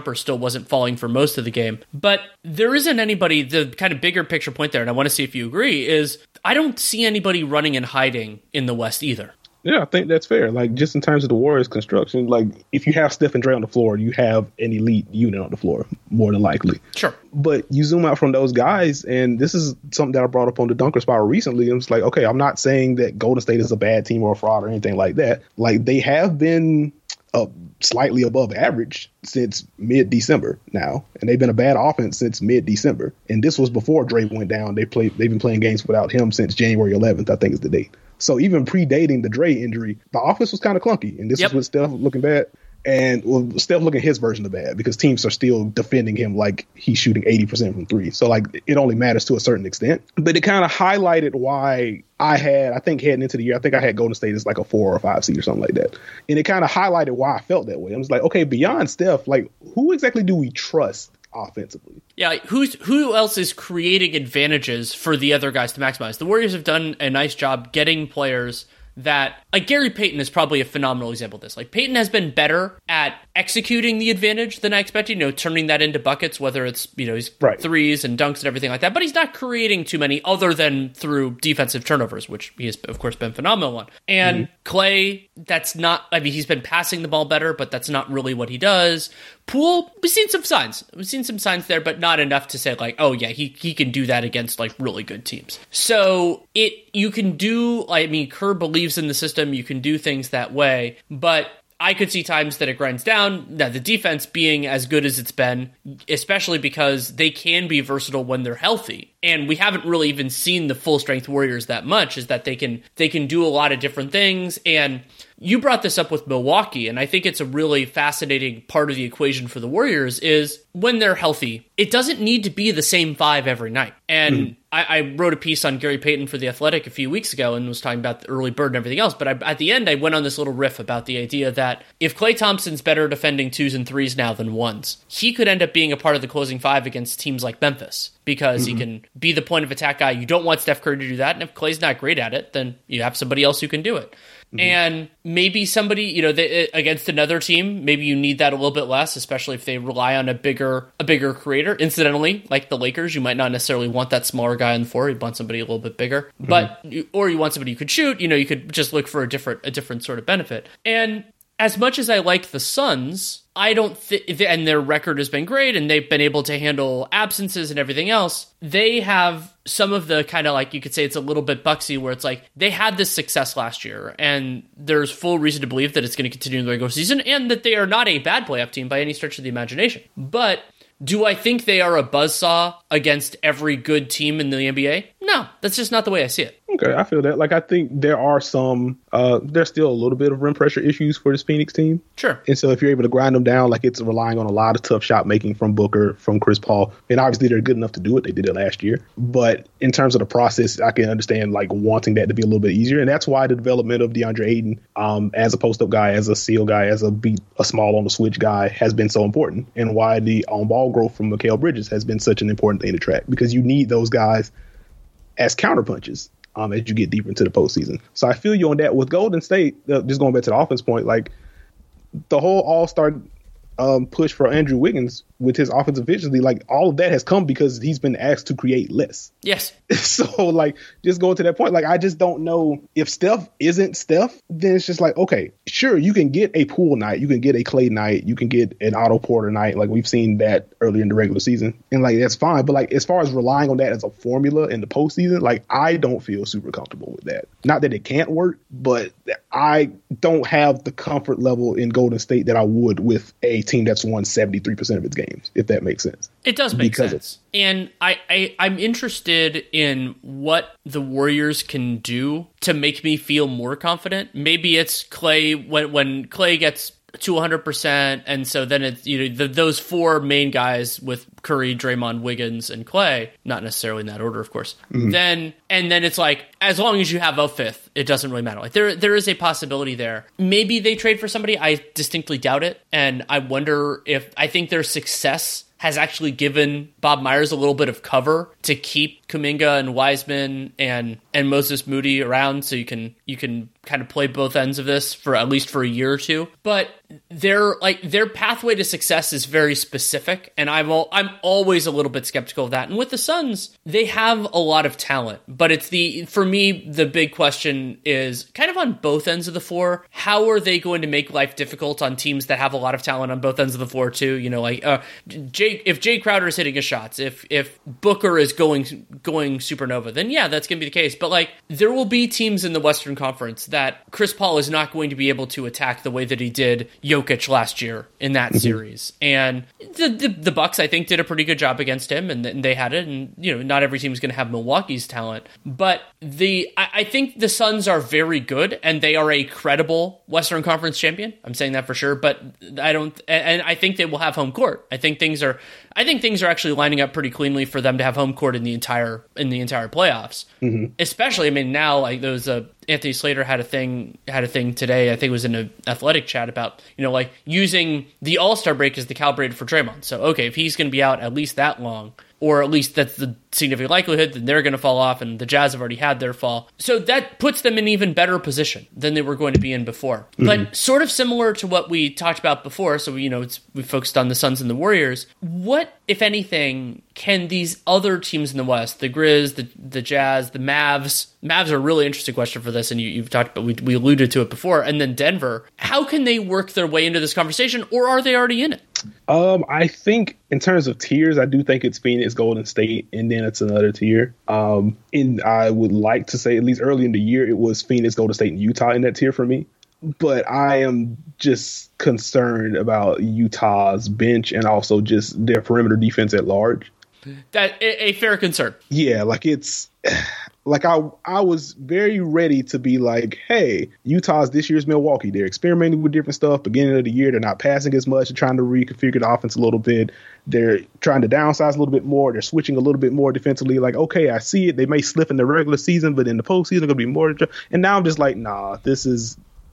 Speaker 6: jumper still wasn't falling for most of the game. But there isn't anybody, the kind of bigger picture point there, and I want to see if you agree, is I don't see anybody running and hiding in the West either.
Speaker 7: Yeah, I think that's fair. Like, just in terms of the Warriors construction, like, if you have Steph and Dre on the floor, you have an elite unit on the floor, more than likely.
Speaker 6: Sure.
Speaker 7: But you zoom out from those guys, and this is something that I brought up on the Dunker Spiral recently, and it's like, okay, I'm not saying that Golden State is a bad team or a fraud or anything like that. Like, they have been uh, slightly above average since mid-December now, and they've been a bad offense since mid-December. And this was before Dre went down. They played. They've been playing games without him since January eleventh, I think is the date. So even predating the Dre injury, the offense was kind of clunky. And this yep. is with Steph looking bad. And well, Steph looking his version of bad because teams are still defending him like he's shooting eighty percent from three. So like it only matters to a certain extent. But it kind of highlighted why I had, I think heading into the year, I think I had Golden State as like a four or a five seed or something like that. And it kind of highlighted why I felt that way. I was like, okay, beyond Steph, like who exactly do we trust offensively?
Speaker 6: Yeah, who's who else is creating advantages for the other guys to maximize? The Warriors have done a nice job getting players that, like Gary Payton is probably a phenomenal example of this. Like Payton has been better at executing the advantage than I expected, you know, turning that into buckets, whether it's, you know, his
Speaker 7: right.
Speaker 6: threes and dunks and everything like that, but he's not creating too many other than through defensive turnovers, which he has, of course, been phenomenal on. And mm-hmm. Clay, that's not, I mean, he's been passing the ball better, but that's not really what he does. Poole, we've seen some signs. We've seen some signs there, but not enough to say like, oh yeah, he he can do that against like really good teams. So it you can do, I mean, Kerr believes in the system, you can do things that way, but I could see times that it grinds down. Now, the defense being as good as it's been, especially because they can be versatile when they're healthy. And we haven't really even seen the full strength Warriors that much, is that they can they can do a lot of different things. And you brought this up with Milwaukee, and I think it's a really fascinating part of the equation for the Warriors is when they're healthy, it doesn't need to be the same five every night. And mm. I, I wrote a piece on Gary Payton for The Athletic a few weeks ago and was talking about the early bird and everything else. But I, at the end, I went on this little riff about the idea that if Klay Thompson's better defending twos and threes now than ones, he could end up being a part of the closing five against teams like Memphis, because mm-hmm. he can be the point of attack guy. You don't want Steph Curry to do that. And if Klay's not great at it, then you have somebody else who can do it. Mm-hmm. And maybe somebody, you know, they, against another team, maybe you need that a little bit less, especially if they rely on a bigger a bigger creator. Incidentally, like the Lakers, you might not necessarily want that smaller guy on the floor. You want somebody a little bit bigger, mm-hmm. but or you want somebody who could shoot. You know, you could just look for a different a different sort of benefit. And as much as I like the Suns, I don't think, and their record has been great, and they've been able to handle absences and everything else, they have some of the kind of like, you could say it's a little bit Bucksy, where it's like, they had this success last year, and there's full reason to believe that it's going to continue in the regular season, and that they are not a bad playoff team by any stretch of the imagination. But do I think they are a buzzsaw against every good team in the N B A? No, that's just not the way I see it.
Speaker 7: Okay, I feel that. Like, I think there are some, uh, there's still a little bit of rim pressure issues for this Phoenix team.
Speaker 6: Sure.
Speaker 7: And so if you're able to grind them down, like it's relying on a lot of tough shot making from Booker, from Chris Paul. And obviously they're good enough to do it. They did it last year. But in terms of the process, I can understand like wanting that to be a little bit easier. And that's why the development of DeAndre Ayton um, as a post-up guy, as a seal guy, as a beat, a small on the switch guy has been so important. And why the on-ball growth from Mikal Bridges has been such an important thing to track. Because you need those guys as counterpunches. Um, as you get deeper into the postseason. So I feel you on that. With Golden State, uh, just going back to the offense point, like the whole all-star um, push for Andrew Wiggins with his offensive efficiency, like all of that has come because he's been asked to create less.
Speaker 6: Yes.
Speaker 7: So like just going to that point, like I just don't know if Steph isn't Steph, then it's just like, okay, sure, you can get a Poole night, you can get a Clay night, you can get an Otto Porter night. Like we've seen that earlier in the regular season. And like, that's fine. But like, as far as relying on that as a formula in the postseason, like I don't feel super comfortable with that. Not that it can't work, but I don't have the comfort level in Golden State that I would with a team that's won seventy-three percent of its games, if that makes sense.
Speaker 6: It does make
Speaker 7: because
Speaker 6: sense. And I, I, I'm interested in what the Warriors can do to make me feel more confident. Maybe it's Clay, when when Clay gets to one hundred percent, and so then it's, you know, the, those four main guys with Curry, Draymond, Wiggins, and Clay, not necessarily in that order, of course. Mm-hmm. Then and then it's like, as long as you have a fifth, it doesn't really matter. Like there there is a possibility there. Maybe they trade for somebody. I distinctly doubt it, and I wonder if I think their success has actually given Bob Myers a little bit of cover to keep Kuminga and Wiseman and and Moses Moody around, so you can you can kind of play both ends of this for at least for a year or two. But their like their pathway to success is very specific, and I'm all, I'm always a little bit skeptical of that. And with the Suns, they have a lot of talent, but it's the for me the big question is kind of on both ends of the floor. How are they going to make life difficult on teams that have a lot of talent on both ends of the floor too? You know, like uh, Jay, if Jay Crowder is hitting his shots, if if Booker is going going supernova, then yeah, that's going to be the case. But like there will be teams in the Western Conference that Chris Paul is not going to be able to attack the way that he did Jokic last year in that mm-hmm. series. And the, the the Bucks, I think, did a pretty good job against him, and, and they had it. And you know, not every team is going to have Milwaukee's talent, but the I, I think the Suns are very good, and they are a credible Western Conference champion. I'm saying that for sure, but I don't, and I think they will have home court. I think things are, I think things are actually lining up pretty cleanly for them to have home court in the entire in the entire playoffs. Mm-hmm. Especially, I mean, now like those uh, Anthony Slater had a thing had a thing today. I think it was in an athletic chat about you know like using the All-Star break as the calibrator for Draymond. So okay, if he's going to be out at least that long, or at least that's the significant likelihood, then they're going to fall off, and the Jazz have already had their fall. So that puts them in an even better position than they were going to be in before. Mm-hmm. But sort of similar to what we talked about before, so you know it's, we focused on the Suns and the Warriors. What, if anything, can these other teams in the West, the Grizz, the the Jazz, the Mavs, Mavs are a really interesting question for this, and you, you've talked about, we, we alluded to it before, and then Denver, how can they work their way into this conversation, or are they already in it?
Speaker 7: Um, I think in terms of tiers, I do think it's Phoenix, Golden State, and then it's another tier. Um, and I would like to say, at least early in the year, it was Phoenix, Golden State, and Utah in that tier for me. But I am just concerned about Utah's bench and also just their perimeter defense at large.
Speaker 6: That a, a fair concern.
Speaker 7: Yeah, like it's like I I was very ready to be like, hey, Utah's this year's Milwaukee. They're experimenting with different stuff. Beginning of the year, they're not passing as much. They're trying to reconfigure the offense a little bit. They're trying to downsize a little bit more. They're switching a little bit more defensively. Like, okay, I see it. They may slip in the regular season, but in the postseason, they're going to be more. And now I'm just like, nah, this is,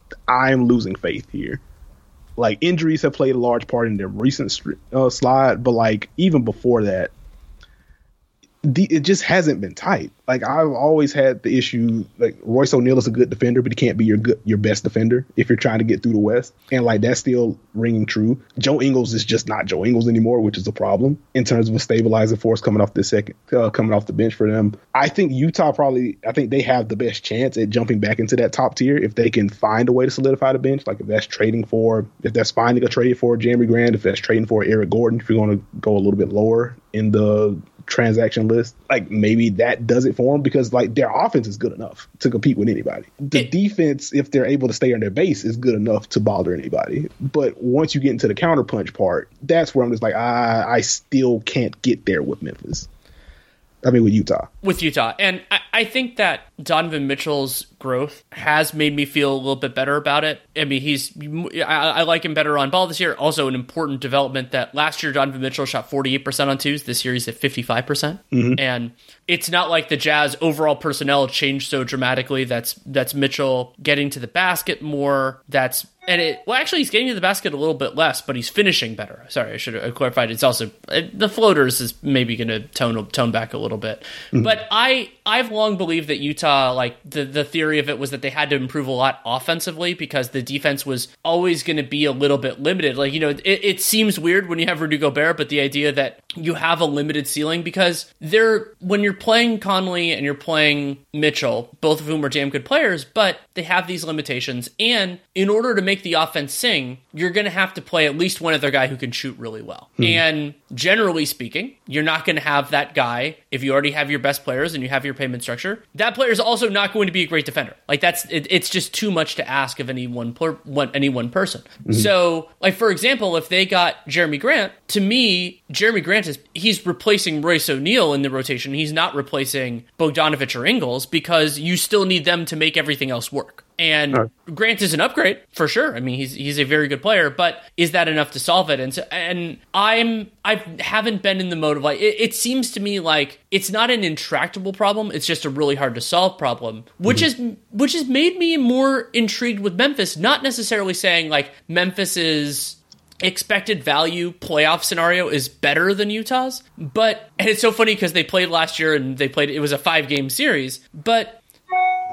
Speaker 7: I'm losing faith here. Like, injuries have played a large part in their recent uh, slide, but like even before that, The, it just hasn't been tight. Like I've always had the issue, like Royce O'Neal is a good defender, but he can't be your good, your best defender if you're trying to get through the West. And like that's still ringing true. Joe Ingles is just not Joe Ingles anymore, which is a problem in terms of a stabilizing force coming off the second, uh, coming off the bench for them. I think Utah probably, I think they have the best chance at jumping back into that top tier if they can find a way to solidify the bench. Like if that's trading for, if that's finding a trade for Jeremy Grant, if that's trading for Eric Gordon, if you're going to go a little bit lower in the transaction list, like maybe that does it for them because like their offense is good enough to compete with anybody. The it, defense, if they're able to stay on their base, is good enough to bother anybody. But once you get into the counterpunch part, that's where I'm just like, I, I still can't get there with Memphis. I mean, with Utah.
Speaker 6: With Utah. And I, I think that Donovan Mitchell's growth has made me feel a little bit better about it. I mean, he's I, I like him better on ball this year. Also, an important development that last year Donovan Mitchell shot forty-eight percent on twos. This year he's at fifty-five percent. Mm-hmm. And it's not like the Jazz overall personnel changed so dramatically. That's that's Mitchell getting to the basket more. That's And it, well, actually, he's getting to the basket a little bit less, but he's finishing better. Sorry, I should have clarified. It's also, it, the floaters is maybe going to tone tone back a little bit. Mm-hmm. But I, I've long believed that Utah, like, the, the theory of it was that they had to improve a lot offensively because the defense was always going to be a little bit limited. Like, you know, it, it seems weird when you have Rudy Gobert, but the idea that you have a limited ceiling because they're, when you're playing Conley and you're playing Mitchell, both of whom are damn good players, but they have these limitations. And in order to make the offense sing, you're going to have to play at least one other guy who can shoot really well. Hmm. And generally speaking, you're not going to have that guy if you already have your best players and you have your payment structure. That player is also not going to be a great defender. Like that's it, it's just too much to ask of any one per, one, any one person. Mm-hmm. So, like for example, if they got Jeremy Grant, to me, Jeremy Grant is he's replacing Royce O'Neal in the rotation. He's not replacing Bogdanovich or Ingles because you still need them to make everything else work. And right. Grant is an upgrade for sure. I mean, he's he's a very good player, but is that enough to solve it? And so, and I'm I haven't been in the mode of like it, it seems to me like it's not an intractable problem. It's just a really hard to solve problem, which mm-hmm. is which has made me more intrigued with Memphis. Not necessarily saying like Memphis's expected value playoff scenario is better than Utah's, but and it's so funny because they played last year and they played it was a five game series, but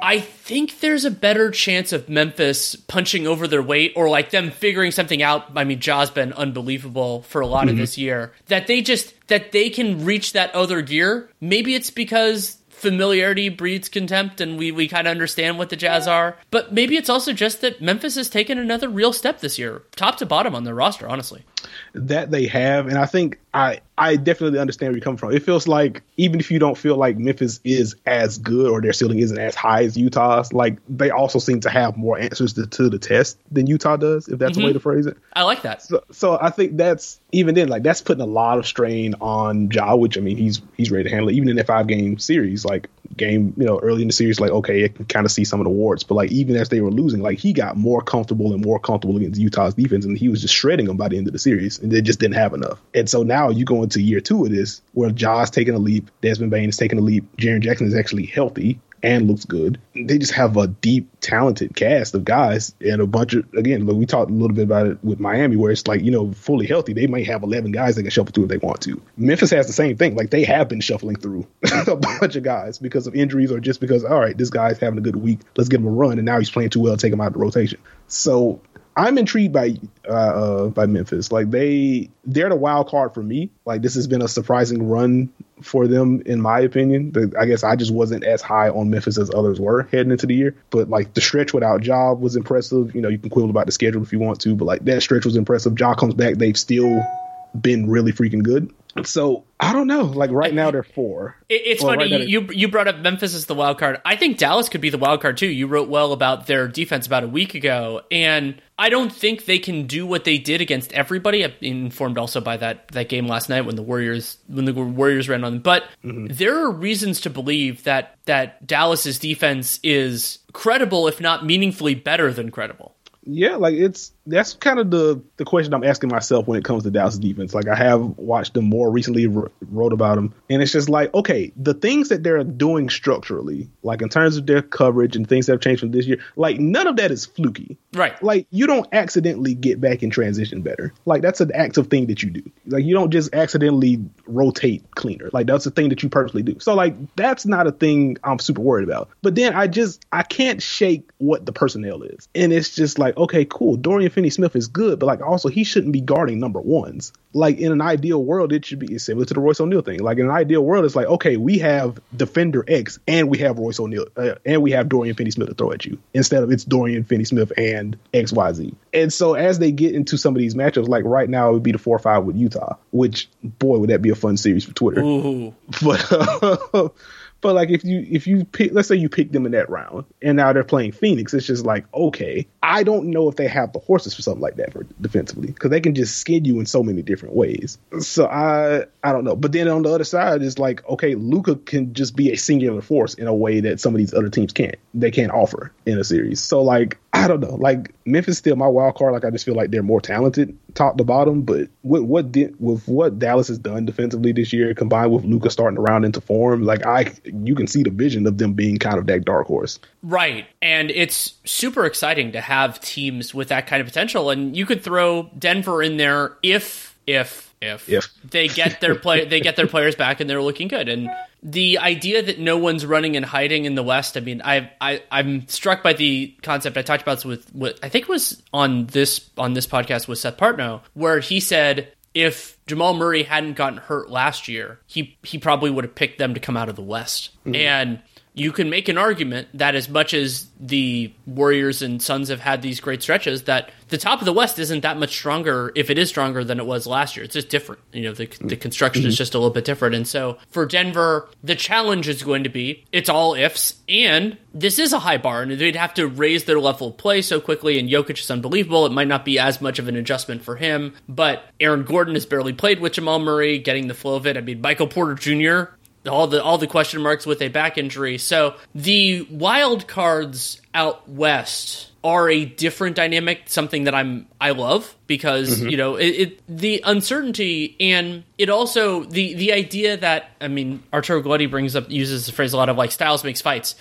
Speaker 6: I think there's a better chance of Memphis punching over their weight or like them figuring something out. I mean, Ja's been unbelievable for a lot mm-hmm. of this year. That they just, that they can reach that other gear. Maybe it's because familiarity breeds contempt and we, we kind of understand what the Jazz are. But maybe it's also just that Memphis has taken another real step this year, top to bottom on their roster, honestly.
Speaker 7: That they have, and I think I I definitely understand where you're coming from. It feels like even if you don't feel like Memphis is as good or their ceiling isn't as high as Utah's, like they also seem to have more answers to, to the test than Utah does, if that's mm-hmm. a way to phrase it.
Speaker 6: I like that.
Speaker 7: So, so I think that's even then, like that's putting a lot of strain on Ja, which I mean he's he's ready to handle it. Even in that five game series, like game, you know, early in the series, like okay, I can kind of see some of the warts, but like even as they were losing, like he got more comfortable and more comfortable against Utah's defense, and he was just shredding them by the end of the series, and they just didn't have enough. And so now you go into year two of this, where Ja's taking a leap, Desmond Bane is taking a leap, Jaren Jackson is actually healthy and looks good. They just have a deep, talented cast of guys and a bunch of, again, look, we talked a little bit about it with Miami, where it's like, you know, fully healthy, they might have eleven guys they can shuffle through if they want to. Memphis has the same thing. Like, they have been shuffling through a bunch of guys because of injuries or just because, all right, this guy's having a good week, let's give him a run, and now he's playing too well, take him out of the rotation. So I'm intrigued by uh, uh, by Memphis. Like they they're the wild card for me. Like this has been a surprising run for them, in my opinion. The, I guess I just wasn't as high on Memphis as others were heading into the year. But like the stretch without Ja was impressive. You know, you can quibble about the schedule if you want to, but like that stretch was impressive. Ja comes back, they've still been really freaking good. So I don't know. Like right now they're four.
Speaker 6: It, it's well, funny right you you brought up Memphis as the wild card. I think Dallas could be the wild card too. You wrote well about their defense about a week ago, and I don't think they can do what they did against everybody. I'm informed also by that that game last night when the Warriors when the Warriors ran on them. But mm-hmm. there are reasons to believe that that Dallas's defense is credible, if not meaningfully better than credible.
Speaker 7: Yeah, like it's that's kind of the the question I'm asking myself when it comes to Dallas defense. Like I have watched them more recently, wrote about them, and it's just like, okay, the things that they're doing structurally, like in terms of their coverage and things that have changed from this year, like none of that is fluky.
Speaker 6: Right.
Speaker 7: Like you don't accidentally get back in transition better. Like that's an active thing that you do. Like you don't just accidentally rotate cleaner. Like that's a thing that you purposely do. So like that's not a thing I'm super worried about. But then I just I can't shake what the personnel is. And it's just like, okay, cool. Dorian Finney-Smith is good, but like also he shouldn't be guarding number ones. Like in an ideal world, it should be similar to the Royce O'Neal thing. Like in an ideal world, it's like, okay, we have defender X and we have Royce O'Neal uh, and we have Dorian Finney-Smith to throw at you instead of it's Dorian Finney-Smith and X Y Z. And so as they get into some of these matchups, like right now it would be the four or five with Utah, which boy, would that be a fun series for Twitter.
Speaker 6: Ooh.
Speaker 7: But uh, But like if you if you pick, let's say you pick them in that round and now they're playing Phoenix, it's just like, okay, I don't know if they have the horses for something like that for defensively, because they can just skid you in so many different ways. So I I don't know. But then on the other side, it's like, okay, Luka can just be a singular force in a way that some of these other teams can't. They can't offer in a series. So like I don't know. Like Memphis is still my wild card. Like I just feel like they're more talented top to bottom. But with what did with what Dallas has done defensively this year, combined with Luka starting to round into form, like I you can see the vision of them being kind of that dark horse.
Speaker 6: Right. And it's super exciting to have teams with that kind of potential. And you could throw Denver in there if if if, if. they get their play they get their players back and they're looking good. And the idea that no one's running and hiding in the West, I mean, I I I'm struck by the concept I talked about this with, with I think it was on this on this podcast with Seth Partnow, where he said if Jamal Murray hadn't gotten hurt last year, he he probably would have picked them to come out of the West. Mm-hmm. And you can make an argument that as much as the Warriors and Suns have had these great stretches, that the top of the West isn't that much stronger, if it is stronger than it was last year. It's just different. You know, the, the construction mm-hmm. is just a little bit different. And so for Denver, the challenge is going to be, it's all ifs, and this is a high bar, and they'd have to raise their level of play so quickly, and Jokic is unbelievable. It might not be as much of an adjustment for him, but Aaron Gordon has barely played with Jamal Murray, getting the flow of it. I mean, Michael Porter Junior, all the all the question marks with a back injury. So the wild cards out west are a different dynamic, something that I'm I love, because mm-hmm. you know it, it the uncertainty, and it also the the idea that, I mean, Arturo Galletti brings up uses the phrase a lot of like styles makes fights.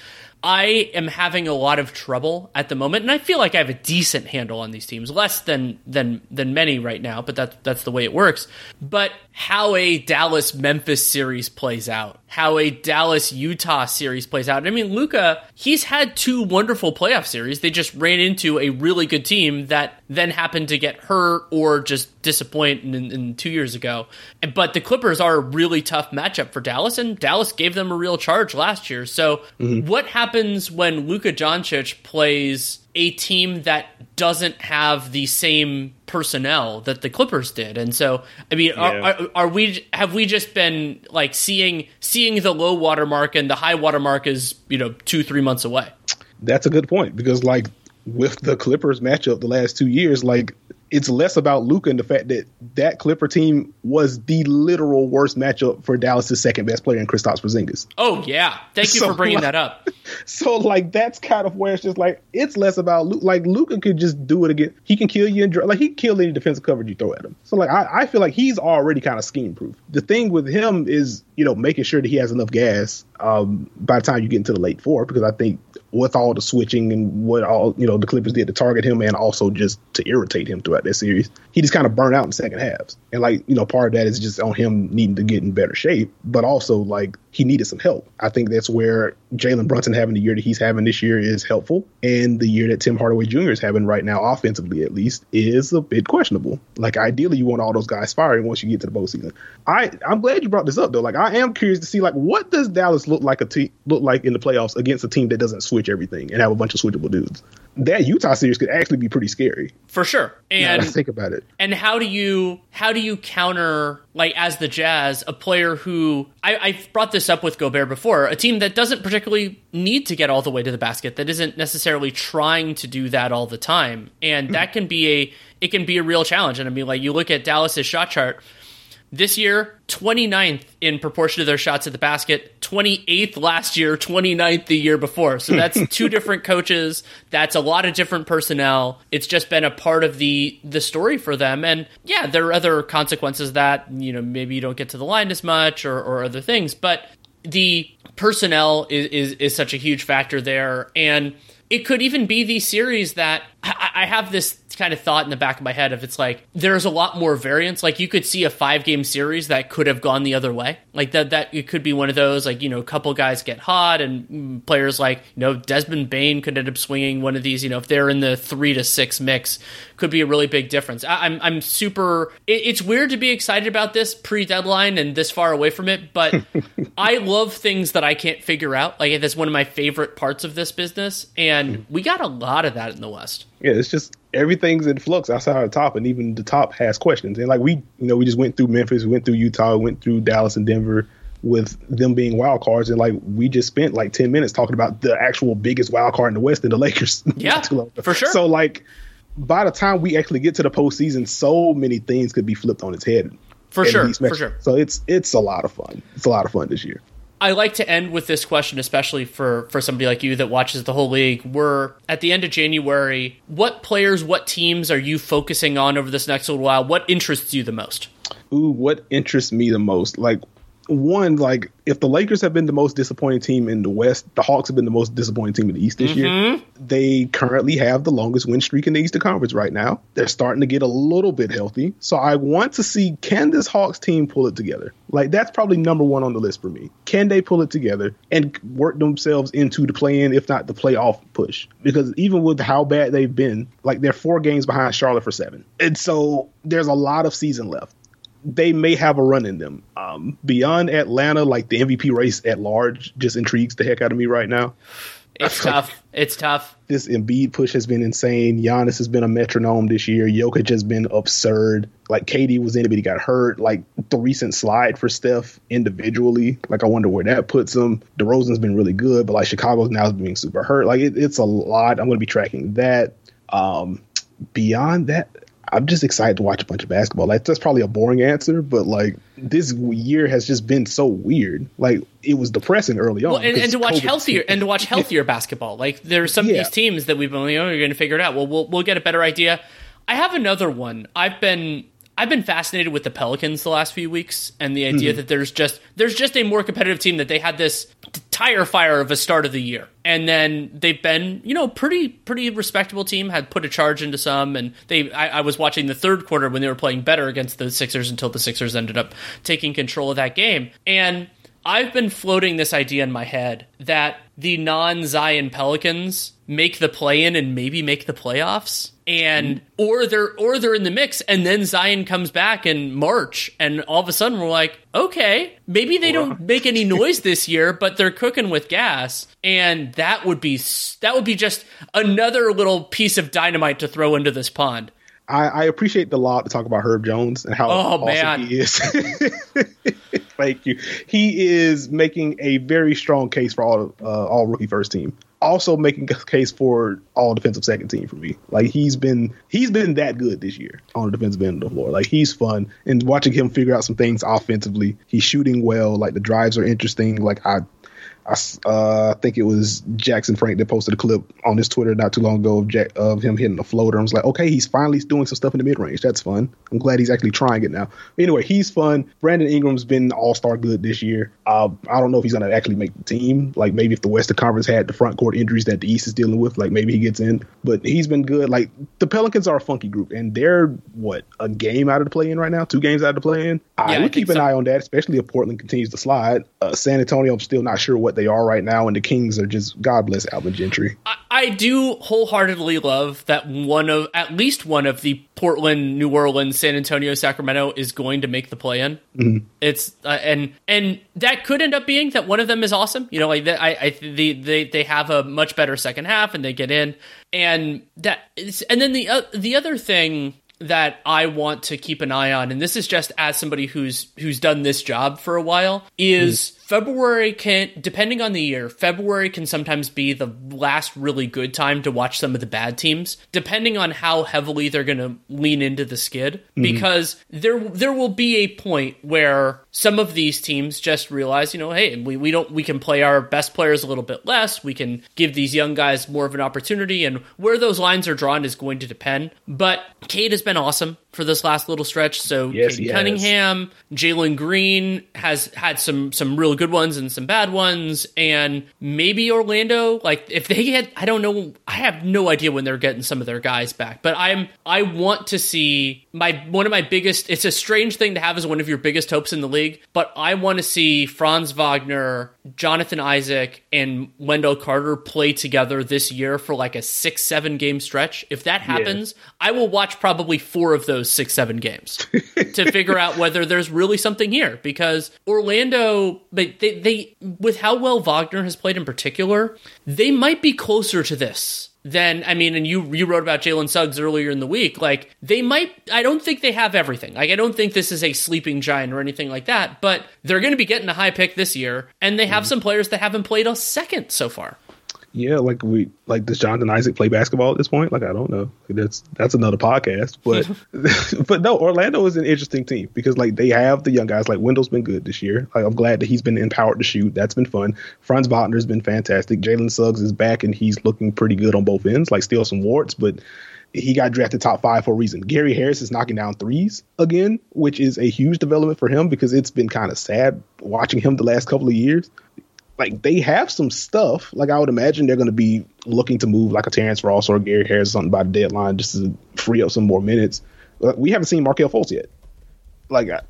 Speaker 6: I am having a lot of trouble at the moment, and I feel like I have a decent handle on these teams, less than than than many right now, but that's that's the way it works. But how a Dallas-Memphis series plays out how a Dallas-Utah series plays out. I mean, Luka, he's had two wonderful playoff series. They just ran into a really good team that then happened to get hurt or just disappoint in, in two years ago. But the Clippers are a really tough matchup for Dallas, and Dallas gave them a real charge last year. So mm-hmm. what happens when Luka Doncic plays a team that doesn't have the same personnel that the Clippers did? And so, I mean, yeah. are, are, are we, have we just been like seeing, seeing the low water mark and the high water mark is, you know, two, three months away?
Speaker 7: That's a good point, because like with the Clippers matchup the last two years, like it's less about Luka and the fact that that Clipper team was the literal worst matchup for Dallas's second best player in Kristaps Porzingis.
Speaker 6: Oh yeah, thank you so, for bringing
Speaker 7: like,
Speaker 6: that up.
Speaker 7: So like that's kind of where it's just like it's less about Luka. Like Luka could just do it again. He can kill you and like he can kill any defensive coverage you throw at him. So like I, I feel like he's already kind of scheme proof. The thing with him is, you know, making sure that he has enough gas um, by the time you get into the late fourth, because I think with all the switching and what all, you know, the Clippers did to target him and also just to irritate him throughout that series, he just kind of burned out in the second halves. And like, you know, part of that is just on him needing to get in better shape, but also like he needed some help. I think that's where Jalen Brunson having the year that he's having this year is helpful. And the year that Tim Hardaway Junior is having right now, offensively at least, is a bit questionable. Like ideally you want all those guys firing once you get to the postseason. I, I'm glad you brought this up though. Like I am curious to see like what does Dallas look like a te- look like in the playoffs against a team that doesn't switch everything and have a bunch of switchable dudes. That Utah series could actually be pretty scary.
Speaker 6: For sure. And
Speaker 7: think about it.
Speaker 6: And how do you how do you counter, like as the Jazz, a player who I, I've brought this up with Gobert before, a team that doesn't particularly need to get all the way to the basket, that isn't necessarily trying to do that all the time. And that can be a it can be a real challenge. And I mean, like you look at Dallas's shot chart. This year, twenty-ninth in proportion to their shots at the basket, twenty-eighth last year, twenty-ninth the year before. So that's two different coaches. That's a lot of different personnel. It's just been a part of the the story for them. And yeah, there are other consequences that, you know, maybe you don't get to the line as much or, or other things. But the personnel is, is, is such a huge factor there. And it could even be the series that I, I have this kind of thought in the back of my head of it's like there's a lot more variance. Like you could see a five game series that could have gone the other way. Like that, that it could be one of those, like, you know, a couple guys get hot and players like, you know, Desmond Bane could end up swinging one of these, you know, if they're in the three to six mix, could be a really big difference. I, I'm, I'm super, it, it's weird to be excited about this pre-deadline and this far away from it, but I love things that I can't figure out. Like that's one of my favorite parts of this business. And we got a lot of that in the West.
Speaker 7: Yeah, it's just everything's in flux outside of the top, and even the top has questions. And like we, you know, we just went through Memphis, we went through Utah, we went through Dallas and Denver with them being wild cards, and like we just spent like ten minutes talking about the actual biggest wild card in the West, in the Lakers.
Speaker 6: Yeah, for sure.
Speaker 7: So like by the time we actually get to the postseason, so many things could be flipped on its head.
Speaker 6: For sure, for sure.
Speaker 7: So it's it's a lot of fun. It's a lot of fun this year.
Speaker 6: I like to end with this question, especially for, for somebody like you that watches the whole league. We're at the end of January. What players, what teams are you focusing on over this next little while? What interests you the most?
Speaker 7: Ooh, what interests me the most? Like, one, like, if the Lakers have been the most disappointing team in the West, the Hawks have been the most disappointing team in the East this mm-hmm. year. They currently have the longest win streak in the Eastern Conference right now. They're starting to get a little bit healthy. So I want to see, can this Hawks team pull it together? Like, that's probably number one on the list for me. Can they pull it together and work themselves into the play-in, if not the playoff push? Because even with how bad they've been, like, they're four games behind Charlotte for seven. And so there's a lot of season left. They may have a run in them. Um, beyond Atlanta, like the M V P race at large just intrigues the heck out of me right now.
Speaker 6: It's tough. It's tough.
Speaker 7: This Embiid push has been insane. Giannis has been a metronome this year. Jokic has been absurd. Like K D was in it, but he got hurt. Like the recent slide for Steph individually, like I wonder where that puts him. DeRozan's been really good, but like Chicago's now being super hurt. Like it, it's a lot. I'm going to be tracking that. Um, beyond that, I'm just excited to watch a bunch of basketball. Like that's probably a boring answer, but like this year has just been so weird. Like it was depressing early on.
Speaker 6: Well, and, and to watch COVID healthier and to watch healthier basketball. Like there's some yeah. of these teams that we've been, you know, you're going to figure it out. Well, we'll we'll get a better idea. I have another one. I've been I've been fascinated with the Pelicans the last few weeks, and the idea mm-hmm. that there's just there's just a more competitive team, that they had this tire fire of a start of the year, and then they've been, you know, pretty pretty respectable team, had put a charge into some, and they I, I was watching the third quarter when they were playing better against the Sixers until the Sixers ended up taking control of that game. And I've been floating this idea in my head that the non-Zion Pelicans make the play-in and maybe make the playoffs, and or they're or they're in the mix, and then Zion comes back in March, and all of a sudden we're like, okay, maybe they don't make any noise this year, but they're cooking with gas, and that would be that would be just another little piece of dynamite to throw into this pond.
Speaker 7: I, I appreciate the lot to talk about Herb Jones and how
Speaker 6: oh,
Speaker 7: awesome
Speaker 6: man.
Speaker 7: he is. Thank you. He is making a very strong case for all uh, all rookie first team. Also making a case for all defensive second team for me. Like he's been he's been that good this year on the defensive end of the floor. Like he's fun, and watching him figure out some things offensively. He's shooting well. Like the drives are interesting. Like I. I uh, think it was Jackson Frank that posted a clip on his Twitter not too long ago of, Jack, of him hitting the floater. I was like, okay, he's finally doing some stuff in the mid-range. That's fun. I'm glad he's actually trying it now. Anyway, he's fun. Brandon Ingram's been all-star good this year. Uh, I don't know if he's going to actually make the team. Like maybe if the Western Conference had the front court injuries that the East is dealing with, like maybe he gets in. But he's been good. Like the Pelicans are a funky group, and they're, what, a game out of the play-in right now? Two games out of the play-in? I
Speaker 6: yeah,
Speaker 7: would
Speaker 6: I
Speaker 7: keep an
Speaker 6: so.
Speaker 7: eye on that, especially if Portland continues to slide. Uh, San Antonio, I'm still not sure what they are right now. And the Kings are just, God bless Alvin Gentry.
Speaker 6: I, I do wholeheartedly love that one of, at least one of the Portland, New Orleans, San Antonio, Sacramento is going to make the play-in. Mm-hmm. It's uh, and and that could end up being that one of them is awesome. You know, like I, I the, they they have a much better second half and they get in, and that is, and then the uh, the other thing that I want to keep an eye on, and this is just as somebody who's who's done this job for a while, is mm. February can, depending on the year, February can sometimes be the last really good time to watch some of the bad teams, depending on how heavily they're going to lean into the skid, mm. because there there will be a point where some of these teams just realize, you know, hey, we, we don't we can play our best players a little bit less, we can give these young guys more of an opportunity, and where those lines are drawn is going to depend. But Cade has been awesome for this last little stretch. So
Speaker 7: yes,
Speaker 6: Cade Cunningham, Jalen Green has had some some real good ones and some bad ones, and maybe Orlando. Like if they get, I don't know, I have no idea when they're getting some of their guys back. But I'm I want to see my one of my biggest. It's a strange thing to have as one of your biggest hopes in the league, but I want to see Franz Wagner, Jonathan Isaac, and Wendell Carter play together this year for like a six seven game stretch. If that happens, yeah. I will watch probably four of those six seven games to figure out whether there's really something here, because Orlando, they, they they with how well Wagner has played in particular, they might be closer to this than, I mean, and you you wrote about Jalen Suggs earlier in the week. Like they might, I don't think they have everything. Like I don't think this is a sleeping giant or anything like that, but they're going to be getting a high pick this year, and they have mm. some players that haven't played a second so far.
Speaker 7: Yeah, like we like does Jonathan Isaac play basketball at this point? Like I don't know. That's that's another podcast. But but no, Orlando is an interesting team because like they have the young guys. Like Wendell's been good this year. Like, I'm glad that he's been empowered to shoot. That's been fun. Franz Wagner's been fantastic. Jalen Suggs is back and he's looking pretty good on both ends. Like still some warts, but he got drafted top five for a reason. Gary Harris is knocking down threes again, which is a huge development for him because it's been kind of sad watching him the last couple of years. Like they have some stuff. Like I would imagine they're going to be looking to move like a Terrence Ross or Gary Harris or something by the deadline just to free up some more minutes. We haven't seen Markelle Fultz yet. Like, I,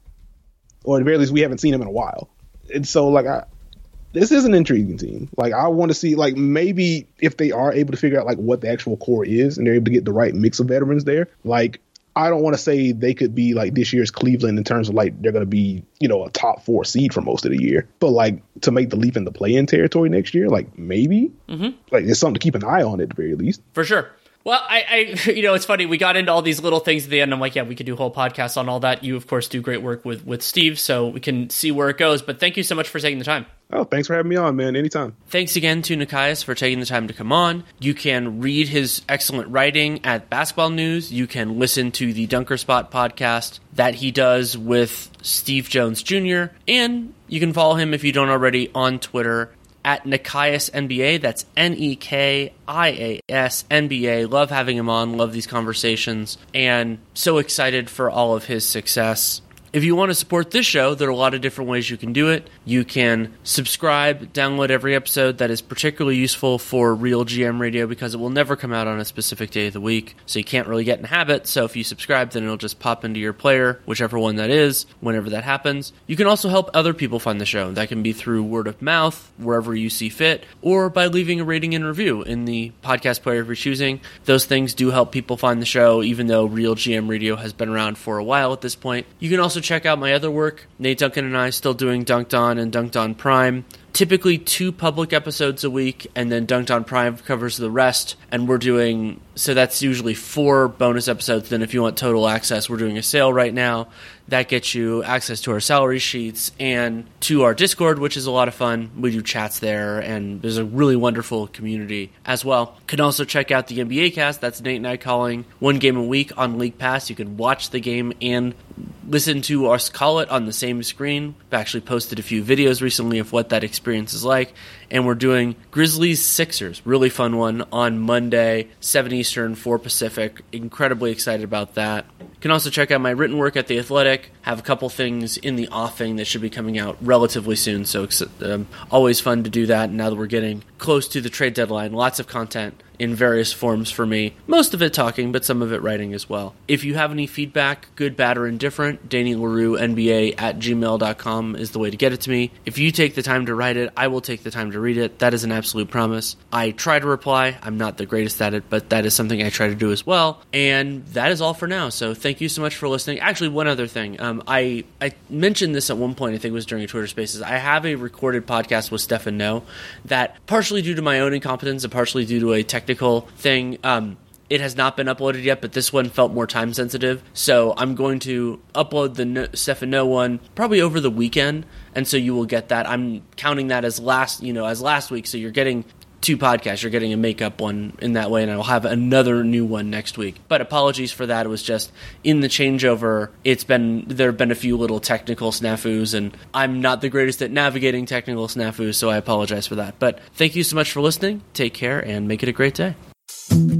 Speaker 7: or at the very least, we haven't seen him in a while. And so, like, I, this is an intriguing team. Like, I want to see, like, maybe if they are able to figure out like what the actual core is and they're able to get the right mix of veterans there, like. I don't want to say they could be like this year's Cleveland in terms of like they're going to be, you know, a top four seed for most of the year. But like to make the leap in the play-in territory next year, like maybe mm-hmm. like it's something to keep an eye on at the very least.
Speaker 6: For sure. Well, I, I, you know, it's funny. We got into all these little things at the end. I'm like, yeah, we could do a whole podcast on all that. You, of course, do great work with, with Steve, so we can see where it goes. But thank you so much for taking the time.
Speaker 7: Oh, thanks for having me on, man. Anytime.
Speaker 6: Thanks again to Nekias for taking the time to come on. You can read his excellent writing at Basketball News. You can listen to the Dunker Spot podcast that he does with Steve Jones Junior And you can follow him, if you don't already, on Twitter at Nekias N B A. That's N E K I A S N B A. Love having him on. Love these conversations. And so excited for all of his success. If you want to support this show, there are a lot of different ways you can do it. You can subscribe, download every episode. That is particularly useful for Real G M Radio because it will never come out on a specific day of the week, so you can't really get in a habit. So if you subscribe, then it'll just pop into your player, whichever one that is, whenever that happens. You can also help other people find the show. That can be through word of mouth, wherever you see fit, or by leaving a rating and review in the podcast player of your choosing. Those things do help people find the show, even though Real G M Radio has been around for a while at this point. You can also check out my other work. Nate Duncan and I still doing Dunked On and Dunked On Prime. Typically two public episodes a week, and then Dunked On Prime covers the rest, and we're doing, so that's usually four bonus episodes. Then if you want total access, we're doing a sale right now. That gets you access to our salary sheets and to our Discord, which is a lot of fun. We do chats there, and there's a really wonderful community as well. You can also check out the N B A cast. That's Nate and I calling one game a week on League Pass. You can watch the game and listen to us call it on the same screen. We've actually posted a few videos recently of what that experience is like. And we're doing Grizzlies Sixers, really fun one, on Monday, seven Eastern, four Pacific. Incredibly excited about that. You can also check out my written work at The Athletic. Have a couple things in the offing that should be coming out relatively soon, so um, always fun to do that now that we're getting close to the trade deadline. Lots of content in various forms for me. Most of it talking, but some of it writing as well. If you have any feedback, good, bad, or indifferent, Danny Leroux, N B A at gmail dot com is the way to get it to me. If you take the time to write it, I will take the time to read it. That is an absolute promise. I try to reply. I'm not the greatest at it, but that is something I try to do as well. And that is all for now. So thank you so much for listening. Actually, one other thing. Um, I, I mentioned this at one point, I think it was during a Twitter Spaces. I have a recorded podcast with Stefan No that, partially due to my own incompetence and partially due to a technical thing, um, it has not been uploaded yet, but this one felt more time sensitive. So I'm going to upload the no- Stefan No one probably over the weekend, and so you will get that. I'm counting that as last, you know, as last week. So you're getting two podcasts. You're getting a makeup one in that way, and I will have another new one next week. But apologies for that. It was just in the changeover. It's been there have been a few little technical snafus, and I'm not the greatest at navigating technical snafus, so I apologize for that. But thank you so much for listening. Take care and make it a great day.